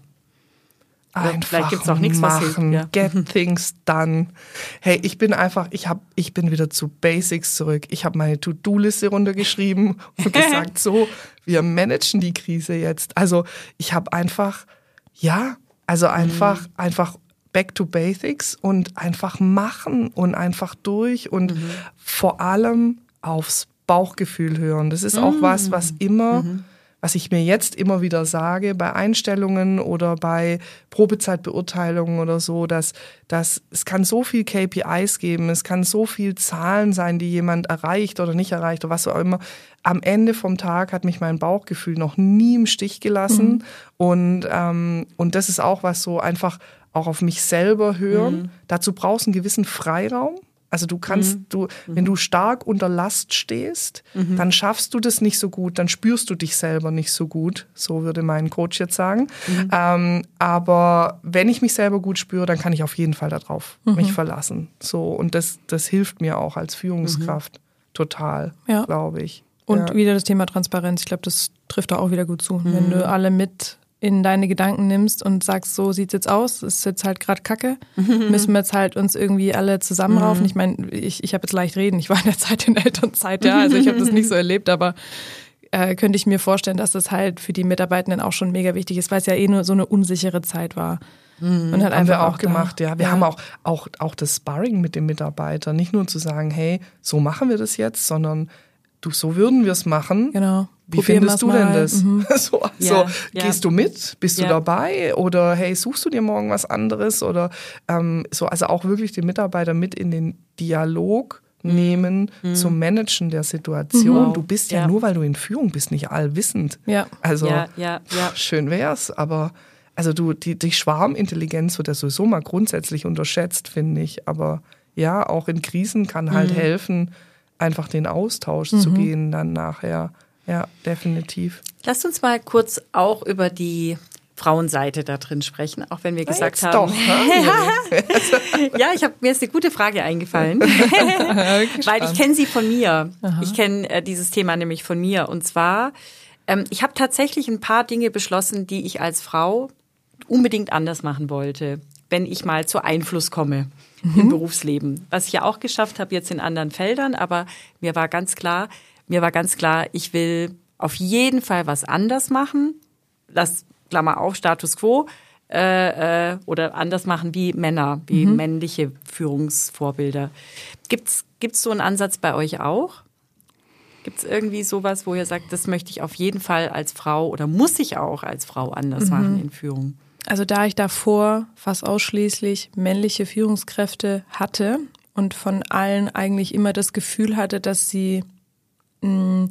Einfach vielleicht gibt's auch nichts, was hilft. machen, Ja. get things done. Hey, ich bin einfach, ich hab, ich bin wieder zu Basics zurück. Ich habe meine To-Do-Liste runtergeschrieben und gesagt, so, wir managen die Krise jetzt. Also ich habe einfach, ja, also einfach, mhm. einfach back to basics und einfach machen und einfach durch und mhm. vor allem aufs Bauchgefühl hören. Das ist auch mhm. was, was immer, mhm. was ich mir jetzt immer wieder sage, bei Einstellungen oder bei Probezeitbeurteilungen oder so, dass, dass es kann so viel K P Is geben, es kann so viel Zahlen sein, die jemand erreicht oder nicht erreicht oder was auch immer. Am Ende vom Tag hat mich mein Bauchgefühl noch nie im Stich gelassen mhm. und, ähm, und das ist auch was so einfach auch auf mich selber hören. Mhm. Dazu brauchst du einen gewissen Freiraum. Also du kannst, mhm. du, wenn du stark unter Last stehst, mhm. dann schaffst du das nicht so gut, dann spürst du dich selber nicht so gut, so würde mein Coach jetzt sagen. Mhm. Ähm, aber wenn ich mich selber gut spüre, dann kann ich auf jeden Fall darauf mhm. mich verlassen. So, und das, das hilft mir auch als Führungskraft mhm. total, ja. glaube ich. Und ja. wieder das Thema Transparenz, ich glaube, das trifft da auch wieder gut zu. Mhm. Wenn du alle mit in deine Gedanken nimmst und sagst, so sieht's jetzt aus, ist jetzt halt gerade Kacke, mhm. müssen wir jetzt halt uns irgendwie alle zusammenraufen. Mhm. Ich meine, ich, ich habe jetzt leicht reden, ich war in der Zeit in der Elternzeit, ja, also ich habe das nicht so erlebt, aber äh, könnte ich mir vorstellen, dass das halt für die Mitarbeitenden auch schon mega wichtig ist, weil es ja eh nur so eine unsichere Zeit war. Mhm. Und halt haben wir auch, auch gemacht, ja. Wir ja. haben auch, auch, auch das Sparring mit dem Mitarbeiter, nicht nur zu sagen, hey, so machen wir das jetzt, sondern du, so würden wir es machen. Genau. Wie Probieren findest du mal. denn das? Mhm. So, also, ja, gehst ja. du mit? Bist ja. du dabei? Oder hey, suchst du dir morgen was anderes? Oder ähm, so, also auch wirklich den Mitarbeiter mit in den Dialog mhm. nehmen mhm. zum Managen der Situation. Mhm. Du bist ja, ja nur, weil du in Führung bist, nicht allwissend. Ja. Also ja, ja, ja. schön wär's, aber also du, die, die Schwarmintelligenz wird ja sowieso mal grundsätzlich unterschätzt, finde ich. Aber ja, auch in Krisen kann halt mhm. helfen, einfach den Austausch mhm. zu gehen dann nachher. Ja, definitiv. Lasst uns mal kurz auch über die Frauenseite da drin sprechen, auch wenn wir Na, gesagt jetzt haben. Doch, ne? Ja, ich hab, mir ist eine gute Frage eingefallen, weil ich kenne sie von mir. Aha. Ich kenne äh, dieses Thema nämlich von mir. Und zwar, ähm, ich habe tatsächlich ein paar Dinge beschlossen, die ich als Frau unbedingt anders machen wollte, wenn ich mal zu Einfluss komme mhm. im Berufsleben. Was ich ja auch geschafft habe jetzt in anderen Feldern, aber mir war ganz klar, mir war ganz klar, ich will auf jeden Fall was anders machen. Das Klammer auf, Status quo, äh, äh, oder anders machen wie Männer, wie mhm. männliche Führungsvorbilder. Gibt's, gibt's so einen Ansatz bei euch auch? Gibt's irgendwie sowas, wo ihr sagt, das möchte ich auf jeden Fall als Frau oder muss ich auch als Frau anders mhm. machen in Führung? Also da ich davor fast ausschließlich männliche Führungskräfte hatte und von allen eigentlich immer das Gefühl hatte, dass sie mh,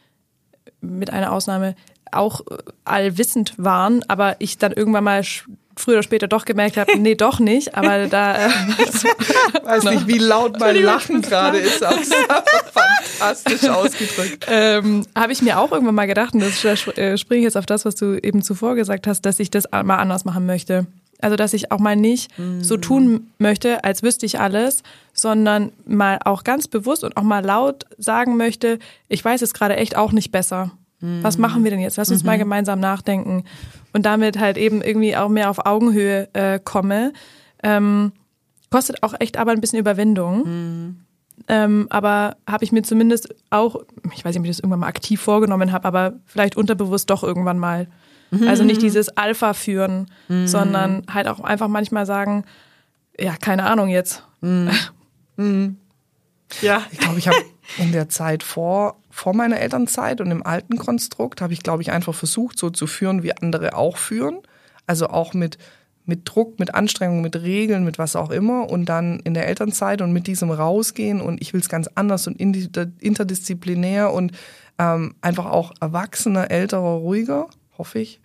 mit einer Ausnahme auch allwissend waren, aber ich dann irgendwann mal früher oder später doch gemerkt habe, nee, doch nicht, aber da... Äh, weiß nicht, wie laut mein Lachen gerade ist, aber fantastisch ausgedrückt. Ähm, habe ich mir auch irgendwann mal gedacht, und das äh, springe ich jetzt auf das, was du eben zuvor gesagt hast, dass ich das mal anders machen möchte. Also, dass ich auch mal nicht mm. so tun möchte, als wüsste ich alles, sondern mal auch ganz bewusst und auch mal laut sagen möchte, ich weiß es gerade echt auch nicht besser. Was machen wir denn jetzt? Lass uns mhm. mal gemeinsam nachdenken und damit halt eben irgendwie auch mehr auf Augenhöhe äh, komme. Ähm, kostet auch echt aber ein bisschen Überwindung. Mhm. Ähm, aber habe ich mir zumindest auch, ich weiß nicht, ob ich das irgendwann mal aktiv vorgenommen habe, aber vielleicht unterbewusst doch irgendwann mal. Mhm. Also nicht dieses Alpha führen, mhm. sondern halt auch einfach manchmal sagen, ja, keine Ahnung jetzt. Mhm. Mhm. Ja, ich glaube, ich habe in der Zeit vor, vor meiner Elternzeit und im alten Konstrukt habe ich, glaube ich, einfach versucht, so zu führen, wie andere auch führen. Also auch mit, mit Druck, mit Anstrengung, mit Regeln, mit was auch immer. Und dann in der Elternzeit und mit diesem Rausgehen und ich will es ganz anders und interdisziplinär und ähm, einfach auch erwachsener, älterer, ruhiger, hoffe ich.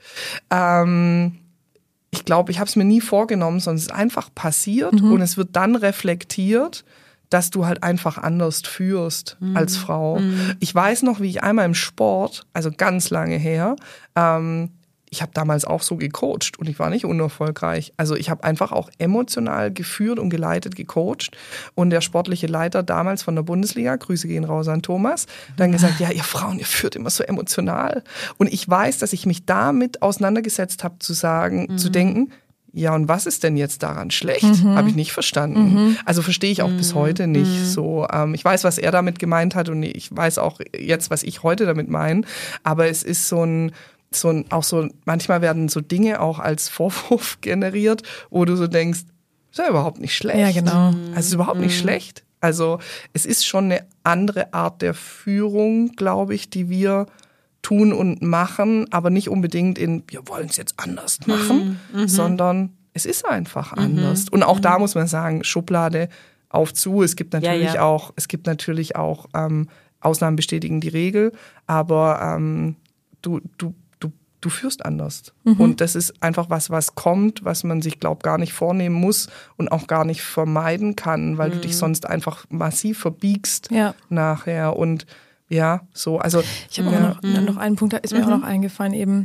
Ähm, ich glaube, ich habe es mir nie vorgenommen, sondern es ist einfach passiert mhm. und es wird dann reflektiert, dass du halt einfach anders führst mhm. als Frau. Mhm. Ich weiß noch, wie ich einmal im Sport, also ganz lange her, ähm, ich habe damals auch so gecoacht und ich war nicht unerfolgreich. Also ich habe einfach auch emotional geführt und geleitet, gecoacht. Und der sportliche Leiter damals von der Bundesliga, Grüße gehen raus an Thomas, dann gesagt, ja, ihr Frauen, ihr führt immer so emotional. Und ich weiß, dass ich mich damit auseinandergesetzt habe, zu sagen, mhm. zu denken, ja, und was ist denn jetzt daran schlecht? Mhm. Habe ich nicht verstanden. Mhm. Also verstehe ich auch mhm. bis heute nicht mhm. so. Ähm, ich weiß, was er damit gemeint hat und ich weiß auch jetzt, was ich heute damit meine. Aber es ist so ein, so ein, auch so, manchmal werden so Dinge auch als Vorwurf generiert, wo du so denkst, ist ja überhaupt nicht schlecht. Ja, genau. Also ist überhaupt nicht schlecht. Also es ist schon eine andere Art der Führung, glaube ich, die wir tun und machen, aber nicht unbedingt in, wir wollen es jetzt anders machen, mhm. sondern es ist einfach anders. Mhm. Und auch mhm. da muss man sagen, Schublade auf zu. Es gibt natürlich ja, ja. auch, es gibt natürlich auch ähm, Ausnahmen bestätigen die Regel, aber ähm, du, du, du, du führst anders. Mhm. Und das ist einfach was, was kommt, was man sich, glaube ich, gar nicht vornehmen muss und auch gar nicht vermeiden kann, weil mhm. du dich sonst einfach massiv verbiegst ja. nachher. Und ja, so, also. Ich habe ja. auch noch, noch einen Punkt, da ist mir mhm. auch noch eingefallen, eben,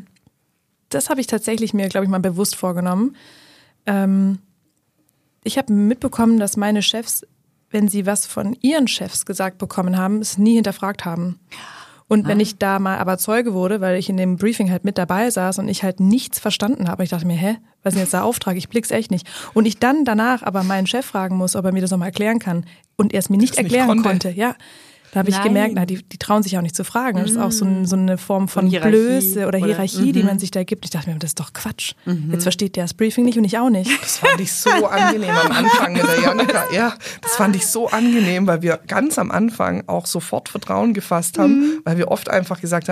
das habe ich tatsächlich mir, glaube ich, mal bewusst vorgenommen. Ähm, ich habe mitbekommen, dass meine Chefs, wenn sie was von ihren Chefs gesagt bekommen haben, es nie hinterfragt haben. Und ah. wenn ich da mal aber Zeuge wurde, weil ich in dem Briefing halt mit dabei saß und ich halt nichts verstanden habe, ich dachte mir, hä, was ist denn jetzt der Auftrag? Ich blick's echt nicht. Und ich dann danach aber meinen Chef fragen muss, ob er mir das nochmal erklären kann und er es mir nicht das erklären nicht konnte. Ja. Da habe ich Nein. gemerkt, na, die, die trauen sich auch nicht zu fragen. Das ist auch so, ein, so eine Form von Hierarchie Blöße oder, oder Hierarchie, mhm. die man sich da gibt. Ich dachte mir, das ist doch Quatsch. Mhm. Jetzt versteht der das Briefing nicht und ich auch nicht. Das fand ich so angenehm am Anfang mit der Jannika. Ja, das fand ich so angenehm, weil wir ganz am Anfang auch sofort Vertrauen gefasst haben, mhm. weil wir oft einfach gesagt haben,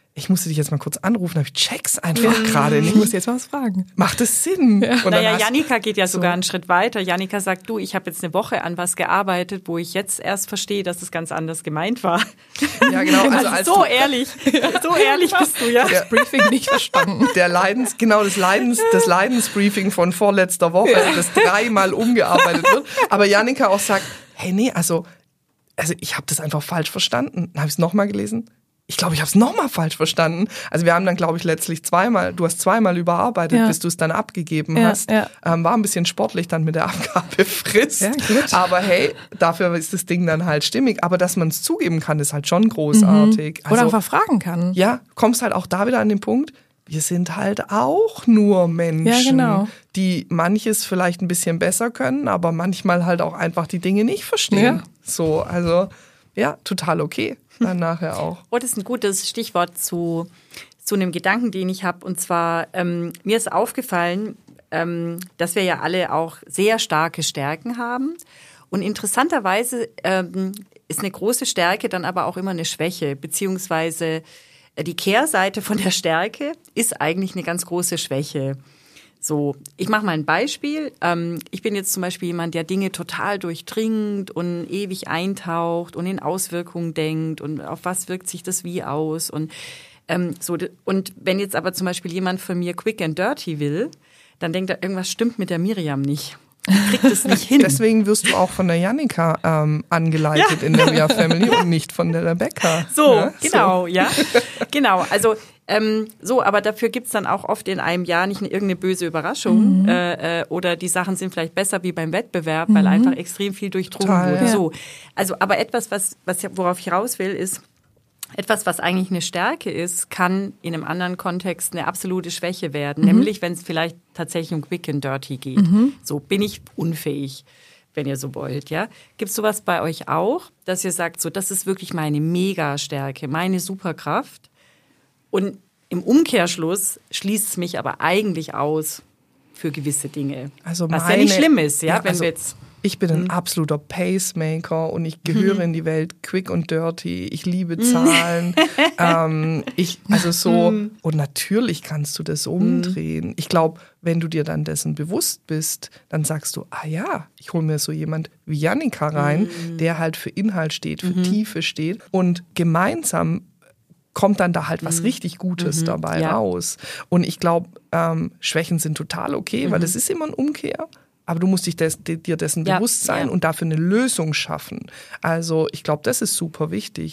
ich musste dich jetzt mal kurz anrufen, aber ich check's einfach Ja. gerade nicht. Ich muss jetzt was fragen. Macht es Sinn? Ja. Und dann Naja, hast- Jannika geht ja sogar einen Schritt weiter. Jannika sagt, du, ich habe jetzt eine Woche an was gearbeitet, wo ich jetzt erst verstehe, dass es ganz anders gemeint war. Ja, genau. Also, Also, als so du, ehrlich, so ehrlich bist du, ja. Ja. Briefing nicht verstanden. der Leidens, genau das Leidens, das Leidensbriefing von vorletzter Woche, das dreimal umgearbeitet wird. Aber Jannika auch sagt, hey, nee, also, also ich habe das einfach falsch verstanden. Dann habe ich es nochmal gelesen. Ich glaube, ich habe es nochmal falsch verstanden. Also wir haben dann, glaube ich, letztlich zweimal, du hast zweimal überarbeitet, Ja. bis du es dann abgegeben Ja, hast. ja. Ähm, war ein bisschen sportlich dann mit der Abgabefrist. Ja, gut. Aber hey, dafür ist das Ding dann halt stimmig. Aber dass man es zugeben kann, ist halt schon großartig. Oder einfach fragen kann. Ja, kommst halt auch da wieder an den Punkt, wir sind halt auch nur Menschen, Ja, genau. die manches vielleicht ein bisschen besser können, aber manchmal halt auch einfach die Dinge nicht verstehen. Ja. So, also ja, total okay. Dann nachher auch. Oh, das ist ein gutes Stichwort zu, zu einem Gedanken, den ich habe. Und zwar, ähm, mir ist aufgefallen, ähm, dass wir ja alle auch sehr starke Stärken haben. Und interessanterweise ähm, ist eine große Stärke dann aber auch immer eine Schwäche, beziehungsweise die Kehrseite von der Stärke ist eigentlich eine ganz große Schwäche. So, ich mache mal ein Beispiel. Ähm, ich bin jetzt zum Beispiel jemand, der Dinge total durchdringt und ewig eintaucht und in Auswirkungen denkt und auf was wirkt sich das wie aus und ähm, so. Und wenn jetzt aber zum Beispiel jemand von mir quick and dirty will, dann denkt er, irgendwas stimmt mit der Miriam nicht. Die kriegt es nicht hin. Deswegen wirst du auch von der Jannika ähm, angeleitet in der We Are Family und nicht von der Rebecca. So, Ja, genau, ja. Genau, also ähm, so, aber dafür gibt's dann auch oft in einem Jahr nicht eine, irgendeine böse Überraschung Mhm. äh, äh, oder die Sachen sind vielleicht besser wie beim Wettbewerb, weil einfach extrem viel durchdrungen Total, wurde. ja. So, also aber etwas, was, was worauf ich raus will, ist, etwas, was eigentlich eine Stärke ist, kann in einem anderen Kontext eine absolute Schwäche werden. Mhm. Nämlich, wenn es vielleicht tatsächlich um Quick and Dirty geht. Mhm. So, bin ich unfähig, wenn ihr so wollt, ja? Gibt es sowas bei euch auch, dass ihr sagt, so, das ist wirklich meine Mega-Stärke, meine Superkraft? Und im Umkehrschluss schließt es mich aber eigentlich aus für gewisse Dinge. Also was meine, ja nicht schlimm ist, ja, ja, wenn also wir jetzt... Ich bin ein absoluter Pacemaker und ich gehöre in die Welt quick und dirty. Ich liebe Zahlen. ähm, ich, also so, und natürlich kannst du das umdrehen. Ich glaube, wenn du dir dann dessen bewusst bist, dann sagst du, ah ja, ich hole mir so jemand wie Jannika rein, der halt für Inhalt steht, für Tiefe steht und gemeinsam kommt dann da halt was richtig Gutes dabei ja. raus. Und ich glaube, ähm, Schwächen sind total okay, weil das ist immer ein Umkehr. Aber du musst dich des, dir dessen Ja, bewusst sein ja. und dafür eine Lösung schaffen. Also ich glaube, das ist super wichtig.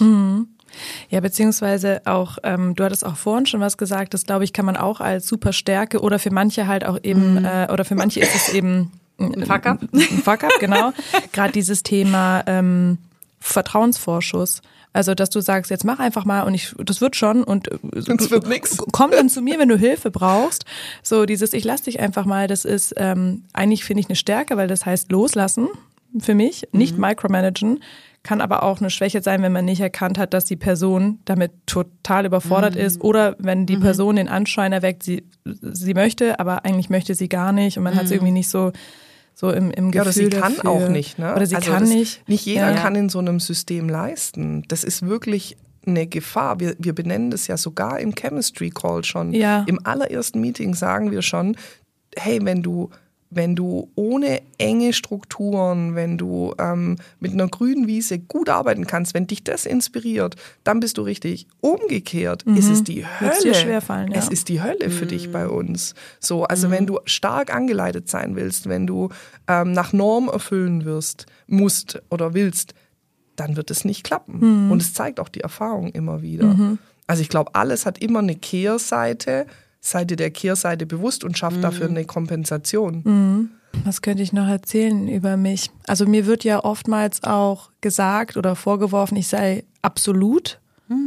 Ja, beziehungsweise auch, ähm, du hattest auch vorhin schon was gesagt, das glaube ich, kann man auch als super Stärke oder für manche halt auch eben, äh, oder für manche ist es eben Ein Fuck-up. Ein Fuck-up, genau. Gerade dieses Thema ähm, Vertrauensvorschuss. Also, dass du sagst, jetzt mach einfach mal und ich, das wird schon und Es wird nix. komm dann zu mir, wenn du Hilfe brauchst. So dieses, ich lass dich einfach mal, das ist ähm, eigentlich, finde ich, eine Stärke, weil das heißt loslassen für mich, nicht micromanagen, kann aber auch eine Schwäche sein, wenn man nicht erkannt hat, dass die Person damit total überfordert ist oder wenn die Person den Anschein erweckt, sie, sie möchte, aber eigentlich möchte sie gar nicht und man hat es irgendwie nicht so so im, im Ja, oder Gefühl sie kann dafür. auch nicht. Ne? Oder sie also kann das, nicht. Nicht jeder Ja. kann in so einem System leisten. Das ist wirklich eine Gefahr. Wir, wir benennen das ja sogar im Chemistry Call schon. Ja. Im allerersten Meeting sagen wir schon, hey, wenn du wenn du ohne enge Strukturen, wenn du ähm, mit einer grünen Wiese gut arbeiten kannst, wenn dich das inspiriert, dann bist du richtig. Umgekehrt ist es die Hölle. Wird's dir schwerfallen, ja. Es ist die Hölle für dich bei uns. So, also wenn du stark angeleitet sein willst, wenn du ähm, nach Norm erfüllen wirst, musst oder willst, dann wird es nicht klappen. Und es zeigt auch die Erfahrung immer wieder. Also ich glaube, alles hat immer eine Kehrseite. Sei dir der Kehrseite bewusst und schaff dafür eine Kompensation. Was könnte ich noch erzählen über mich? Also mir wird ja oftmals auch gesagt oder vorgeworfen, ich sei absolut.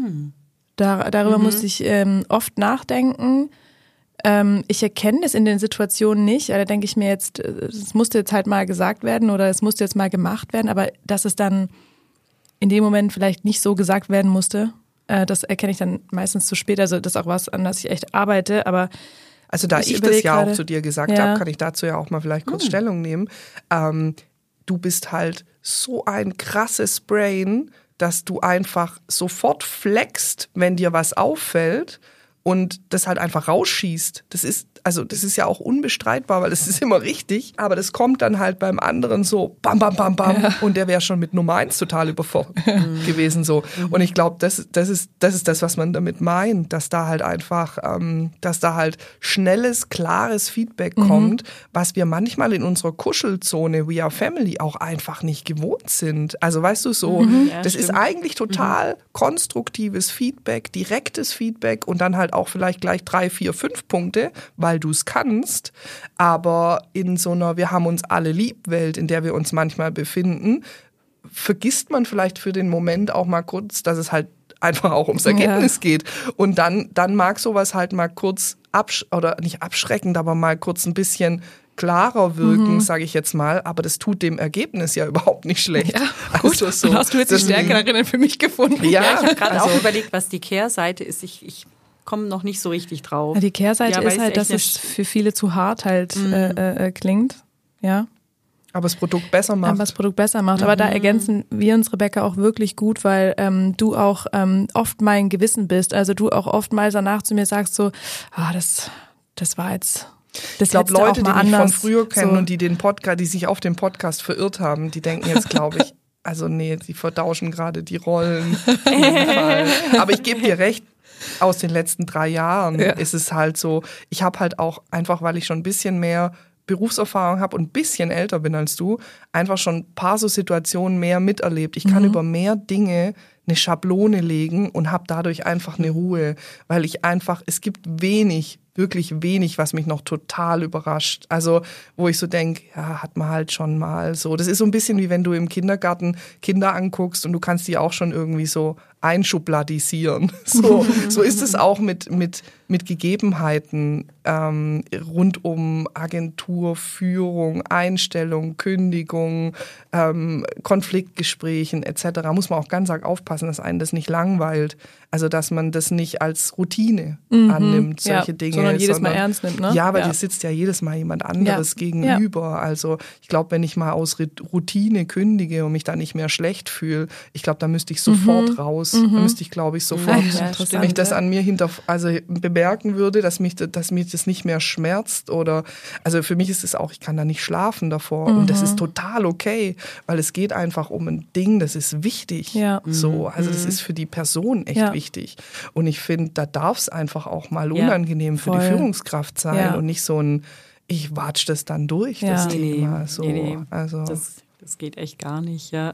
Da, darüber musste ich ähm, oft nachdenken. Ähm, ich erkenne das in den Situationen nicht. Da denke ich mir jetzt, es musste jetzt halt mal gesagt werden oder es musste jetzt mal gemacht werden, aber dass es dann in dem Moment vielleicht nicht so gesagt werden musste, äh, das erkenne ich dann meistens zu spät. Also das ist auch was, an das ich echt arbeite, aber Also da Ich ich, das überleg ja gerade. auch zu dir gesagt Ja. habe, kann ich dazu ja auch mal vielleicht kurz Stellung nehmen. Ähm, du bist halt so ein krasses Brain, dass du einfach sofort flexst, wenn dir was auffällt und das halt einfach rausschießt. Das ist, also das ist ja auch unbestreitbar, weil das ist immer richtig, aber das kommt dann halt beim anderen so bam, bam, bam, bam ja. und der wäre schon mit Nummer eins total überfordert gewesen so. Und ich glaube, das, das, ist, das ist das, was man damit meint, dass da halt einfach, ähm, dass da halt schnelles, klares Feedback mhm. kommt, was wir manchmal in unserer Kuschelzone We Are Family auch einfach nicht gewohnt sind. Also weißt du so, mhm. ja, das stimmt. ist eigentlich total mhm. konstruktives Feedback, direktes Feedback und dann halt auch vielleicht gleich drei, vier, fünf Punkte, weil du es kannst, aber in so einer wir haben uns alle lieb Welt, in der wir uns manchmal befinden, vergisst man vielleicht für den Moment auch mal kurz, dass es halt einfach auch ums Ergebnis ja. geht. Und dann, dann mag sowas halt mal kurz absch- oder nicht abschreckend, aber mal kurz ein bisschen klarer wirken, mhm. sage ich jetzt mal, aber das tut dem Ergebnis ja überhaupt nicht schlecht. Ja, gut, also so, dann hast du jetzt die Stärkerinnen für mich gefunden. Ja, ja ich habe gerade also, auch überlegt, was die Kehrseite ist. Ich, ich komme noch nicht so richtig drauf. Ja, die Kehrseite ja, ist halt, dass es für viele zu hart halt mhm. äh, äh, klingt. Ja. Aber das Produkt besser macht. Aber das Produkt besser macht. Mhm. Aber da ergänzen wir uns, Rebecca, auch wirklich gut, weil ähm, du auch ähm, oft mein Gewissen bist. Also du auch oftmals danach zu mir sagst so, ah, das, das war jetzt... Das ich glaube, Leute, die mich von früher kennen so. Und die den Podcast, die sich auf den Podcast verirrt haben, die denken jetzt, glaube ich, also nee, sie vertauschen gerade die Rollen. Aber ich gebe dir recht, aus den letzten drei Jahren ja. ist es halt so, ich habe halt auch einfach, weil ich schon ein bisschen mehr Berufserfahrung habe und ein bisschen älter bin als du, einfach schon ein paar so Situationen mehr miterlebt. Ich kann mhm. über mehr Dinge eine Schablone legen und habe dadurch einfach eine Ruhe, weil ich einfach, es gibt wenig, wirklich wenig, was mich noch total überrascht. Also wo ich so denke, ja, hat man halt schon mal so. Das ist so ein bisschen wie wenn du im Kindergarten Kinder anguckst und du kannst die auch schon irgendwie so einschubladisieren. So, so ist es auch mit, mit, mit Gegebenheiten ähm, rund um Agentur, Führung, Einstellung, Kündigung, ähm, Konfliktgesprächen et cetera. Muss man auch ganz arg aufpassen, dass einen das nicht langweilt. Also dass man das nicht als Routine mhm. annimmt, solche ja, Dinge. Sondern jedes sondern, Mal ernst nimmt, ne? Ja, weil ja. dir sitzt ja jedes Mal jemand anderes ja. gegenüber. Ja. Also ich glaube, wenn ich mal aus Routine kündige und mich da nicht mehr schlecht fühle, ich glaube, da müsste ich sofort mhm. raus. Mhm. Da müsste ich, glaube ich, sofort, ja, wenn ich das an mir hinter, also bemerken würde, dass mich, dass mich das nicht mehr schmerzt oder, also für mich ist es auch, ich kann da nicht schlafen davor mhm. und das ist total okay, weil es geht einfach um ein Ding, das ist wichtig. Ja. So, also das ist für die Person echt ja. wichtig. Und ich finde, da darf es einfach auch mal unangenehm ja, für die Führungskraft sein ja. und nicht so ein, ich watsch das dann durch, ja. das nee, Thema. So, nee, nee. Also. Das, das geht echt gar nicht, ja.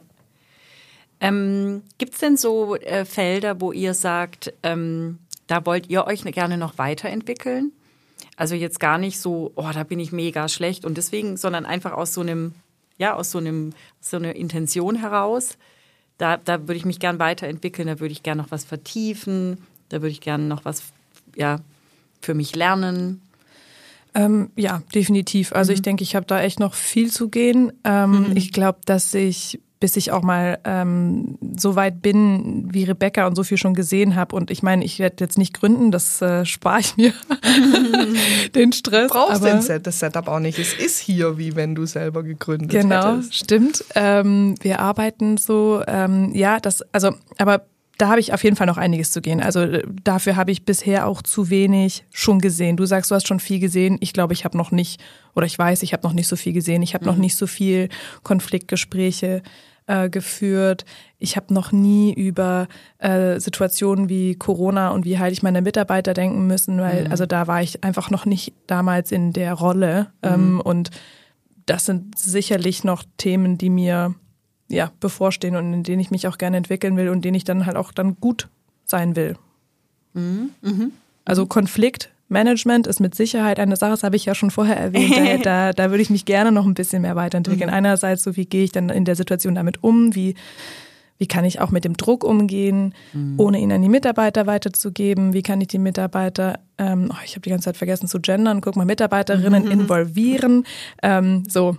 Ähm, gibt es denn so äh, Felder, wo ihr sagt, ähm, da wollt ihr euch gerne noch weiterentwickeln? Also jetzt gar nicht so, oh, da bin ich mega schlecht und deswegen, sondern einfach aus so einem, ja, aus so einem, so einer Intention heraus. Da, da würde ich mich gern weiterentwickeln, da würde ich gern noch was vertiefen, da würde ich gern noch was, ja, für mich lernen. Ähm, ja, definitiv. Also mhm. ich denke, ich habe da echt noch viel zu gehen. Ähm, mhm. Ich glaube, dass ich bis ich auch mal ähm, so weit bin wie Rebecca und so viel schon gesehen habe. Und ich meine, ich werde jetzt nicht gründen, das äh, spare ich mir, den Stress. Du brauchst aber, den Set, das Setup auch nicht. Es ist hier, wie wenn du selber gegründet genau, hättest. Genau, stimmt. Ähm, wir arbeiten so, ähm, ja, das, also, aber da habe ich auf jeden Fall noch einiges zu gehen. Also dafür habe ich bisher auch zu wenig schon gesehen. Du sagst, du hast schon viel gesehen. Ich glaube, ich habe noch nicht, oder ich weiß, ich habe noch nicht so viel gesehen. Ich habe mhm. noch nicht so viel Konfliktgespräche äh, geführt. Ich habe noch nie über äh, Situationen wie Corona und wie halte ich meine Mitarbeiter denken müssen, weil mhm. also da war ich einfach noch nicht damals in der Rolle. Mhm. Ähm, und das sind sicherlich noch Themen, die mir ja, bevorstehen und in denen ich mich auch gerne entwickeln will und denen ich dann halt auch dann gut sein will. Mhm. Mhm. Also Konfliktmanagement ist mit Sicherheit eine Sache, das habe ich ja schon vorher erwähnt, da, da, da würde ich mich gerne noch ein bisschen mehr weiterentwickeln. Mhm. Einerseits so, wie gehe ich dann in der Situation damit um, wie, wie kann ich auch mit dem Druck umgehen, mhm. ohne ihn an die Mitarbeiter weiterzugeben, wie kann ich die Mitarbeiter, ähm, oh, ich habe die ganze Zeit vergessen zu gendern, guck mal, Mitarbeiterinnen mhm. involvieren, ähm, so.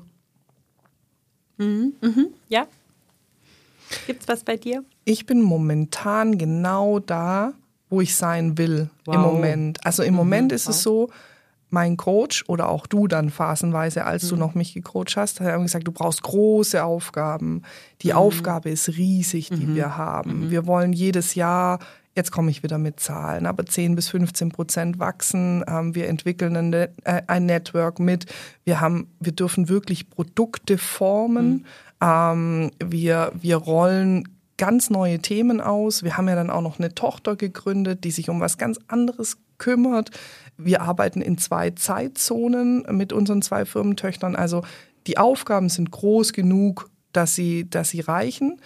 Mhm, mhm, ja. Gibt's was bei dir? Ich bin momentan genau da, wo ich sein will. Wow. Im Moment. Also im mhm, Moment ist wow. es so, mein Coach oder auch du dann phasenweise, als mhm. du noch mich gecoacht hast, hat er gesagt, du brauchst große Aufgaben. Die mhm. Aufgabe ist riesig, die mhm. wir haben. Mhm. Wir wollen jedes Jahr, jetzt komme ich wieder mit Zahlen, aber zehn bis fünfzehn Prozent wachsen. Wir entwickeln ein, ein Network mit. Wir haben, wir dürfen wirklich Produkte formen. Mhm. Wir, wir rollen ganz neue Themen aus. Wir haben ja dann auch noch eine Tochter gegründet, die sich um was ganz anderes kümmert. Wir arbeiten in zwei Zeitzonen mit unseren zwei Firmentöchtern. Also die Aufgaben sind groß genug, dass sie, dass sie reichen.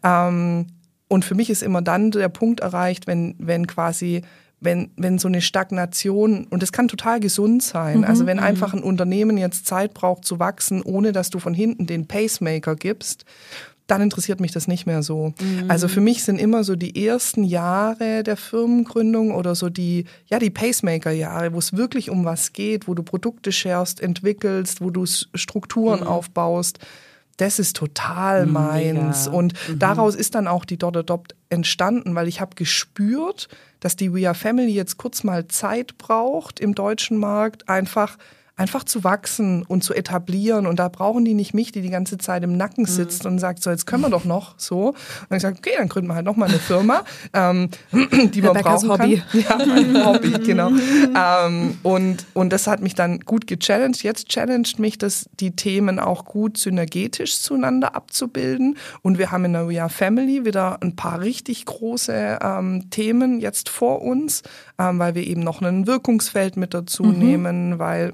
Und für mich ist immer dann der Punkt erreicht, wenn, wenn quasi, wenn, wenn so eine Stagnation, und das kann total gesund sein, mhm, also wenn einfach ein Unternehmen jetzt Zeit braucht zu wachsen, ohne dass du von hinten den Pacemaker gibst, dann interessiert mich das nicht mehr so. Mhm. Also für mich sind immer so die ersten Jahre der Firmengründung oder so die, ja, die Pacemaker-Jahre, wo es wirklich um was geht, wo du Produkte sharest, entwickelst, wo du Strukturen mhm. aufbaust. Das ist total meins. Mega. Und mhm. daraus ist dann auch die Dot Adopt entstanden, weil ich habe gespürt, dass die We Are Family jetzt kurz mal Zeit braucht im deutschen Markt, einfach einfach zu wachsen und zu etablieren. Und da brauchen die nicht mich, die die ganze Zeit im Nacken sitzt mhm. und sagt, so, jetzt können wir doch noch so. Und ich sage, okay, dann gründen wir halt noch mal eine Firma, ähm, die man brauchen Hobby. kann. Ja, mein Hobby, genau. ähm, und, und das hat mich dann gut gechallenged. Jetzt challenged mich das, die Themen auch gut synergetisch zueinander abzubilden. Und wir haben in der We Are Family wieder ein paar richtig große ähm, Themen jetzt vor uns, ähm, weil wir eben noch ein Wirkungsfeld mit dazu mhm. nehmen, weil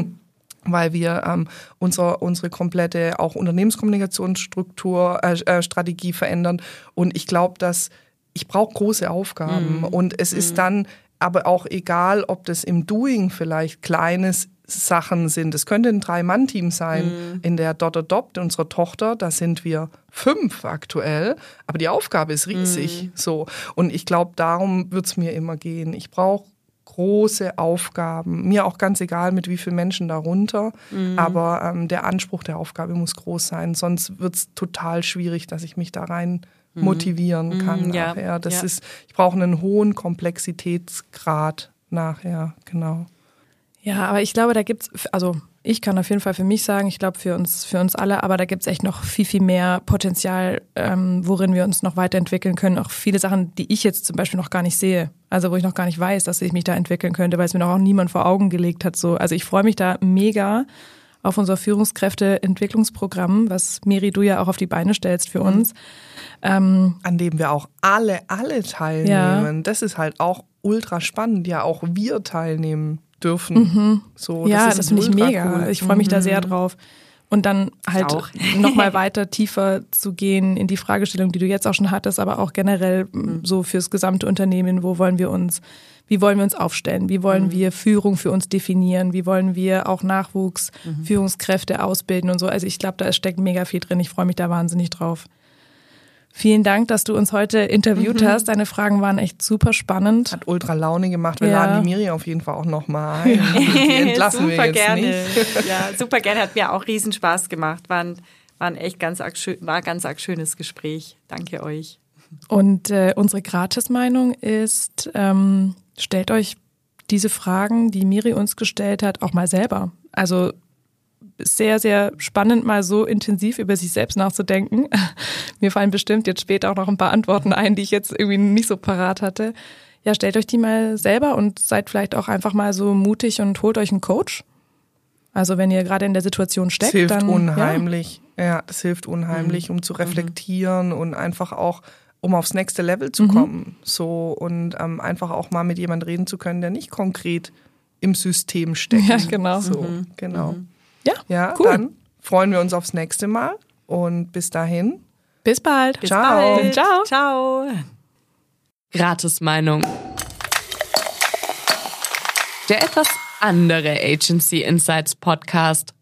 weil wir ähm, unsere, unsere komplette auch Unternehmenskommunikationsstruktur, äh, äh, Strategie verändern. Und ich glaube, dass ich brauche große Aufgaben. Mhm. Und es mhm. ist dann aber auch egal, ob das im Doing vielleicht kleines Sachen sind. Es könnte ein Drei-Mann-Team sein mhm. in der Dot Adopt, unserer Tochter. Da sind wir fünf aktuell. Aber die Aufgabe ist riesig. Mhm. So. Und ich glaube, darum wird es mir immer gehen. Ich brauche große Aufgaben. Mir auch ganz egal, mit wie vielen Menschen darunter. Mhm. Aber ähm, der Anspruch der Aufgabe muss groß sein. Sonst wird es total schwierig, dass ich mich da rein mhm. motivieren kann mhm, nachher. Ja, das ja. ist, ich brauche einen hohen Komplexitätsgrad nachher, genau. Ja, aber ich glaube, da gibt's, also ich kann auf jeden Fall für mich sagen, ich glaube für uns, für uns alle, aber da gibt's echt noch viel, viel mehr Potenzial, ähm, worin wir uns noch weiterentwickeln können. Auch viele Sachen, die ich jetzt zum Beispiel noch gar nicht sehe. Also wo ich noch gar nicht weiß, dass ich mich da entwickeln könnte, weil es mir noch auch niemand vor Augen gelegt hat. So, also ich freue mich da mega auf unser Führungskräfte-Entwicklungsprogramm, was Miri, du ja auch auf die Beine stellst für uns. Ähm, An dem wir auch alle, alle teilnehmen. Ja. Das ist halt auch ultra spannend, ja auch wir teilnehmen dürfen. Mhm. So, ja, das, das finde ich mega. Cool. Ich freue mich mhm. da sehr drauf. Und dann halt nochmal weiter tiefer zu gehen in die Fragestellung, die du jetzt auch schon hattest, aber auch generell mhm. so fürs gesamte Unternehmen. Wo wollen wir uns, wie wollen wir uns aufstellen? Wie wollen mhm. wir Führung für uns definieren? Wie wollen wir auch Nachwuchs, mhm. Führungskräfte ausbilden und so? Also ich glaube, da steckt mega viel drin. Ich freue mich da wahnsinnig drauf. Vielen Dank, dass du uns heute interviewt mhm. hast. Deine Fragen waren echt super spannend. Hat ultra Laune gemacht. Wir ja. laden die Miri auf jeden Fall auch nochmal ein. Die entlassen super wir jetzt gerne. nicht. Ja, super gerne. Hat mir auch riesen Spaß gemacht. War ein, war ein echt ganz arg schön, war ein ganz arg schönes Gespräch. Danke euch. Und äh, unsere Gratismeinung ist, ähm, stellt euch diese Fragen, die Miri uns gestellt hat, auch mal selber. Also sehr, sehr spannend, mal so intensiv über sich selbst nachzudenken. Mir fallen bestimmt jetzt später auch noch ein paar Antworten ein, die ich jetzt irgendwie nicht so parat hatte. Ja, stellt euch die mal selber und seid vielleicht auch einfach mal so mutig und holt euch einen Coach. Also wenn ihr gerade in der Situation steckt, das hilft dann... unheimlich. Ja. ja, das hilft unheimlich, mhm. um zu reflektieren mhm. und einfach auch, um aufs nächste Level zu kommen. Mhm. So und ähm, einfach auch mal mit jemandem reden zu können, der nicht konkret im System steckt. Ja, genau. So, mhm. genau. Mhm. Ja, ja cool. Dann freuen wir uns aufs nächste Mal und bis dahin. Bis bald. Bis Ciao. bald. Ciao. Ciao. Gratismeinung. Der etwas andere Agency Insights Podcast.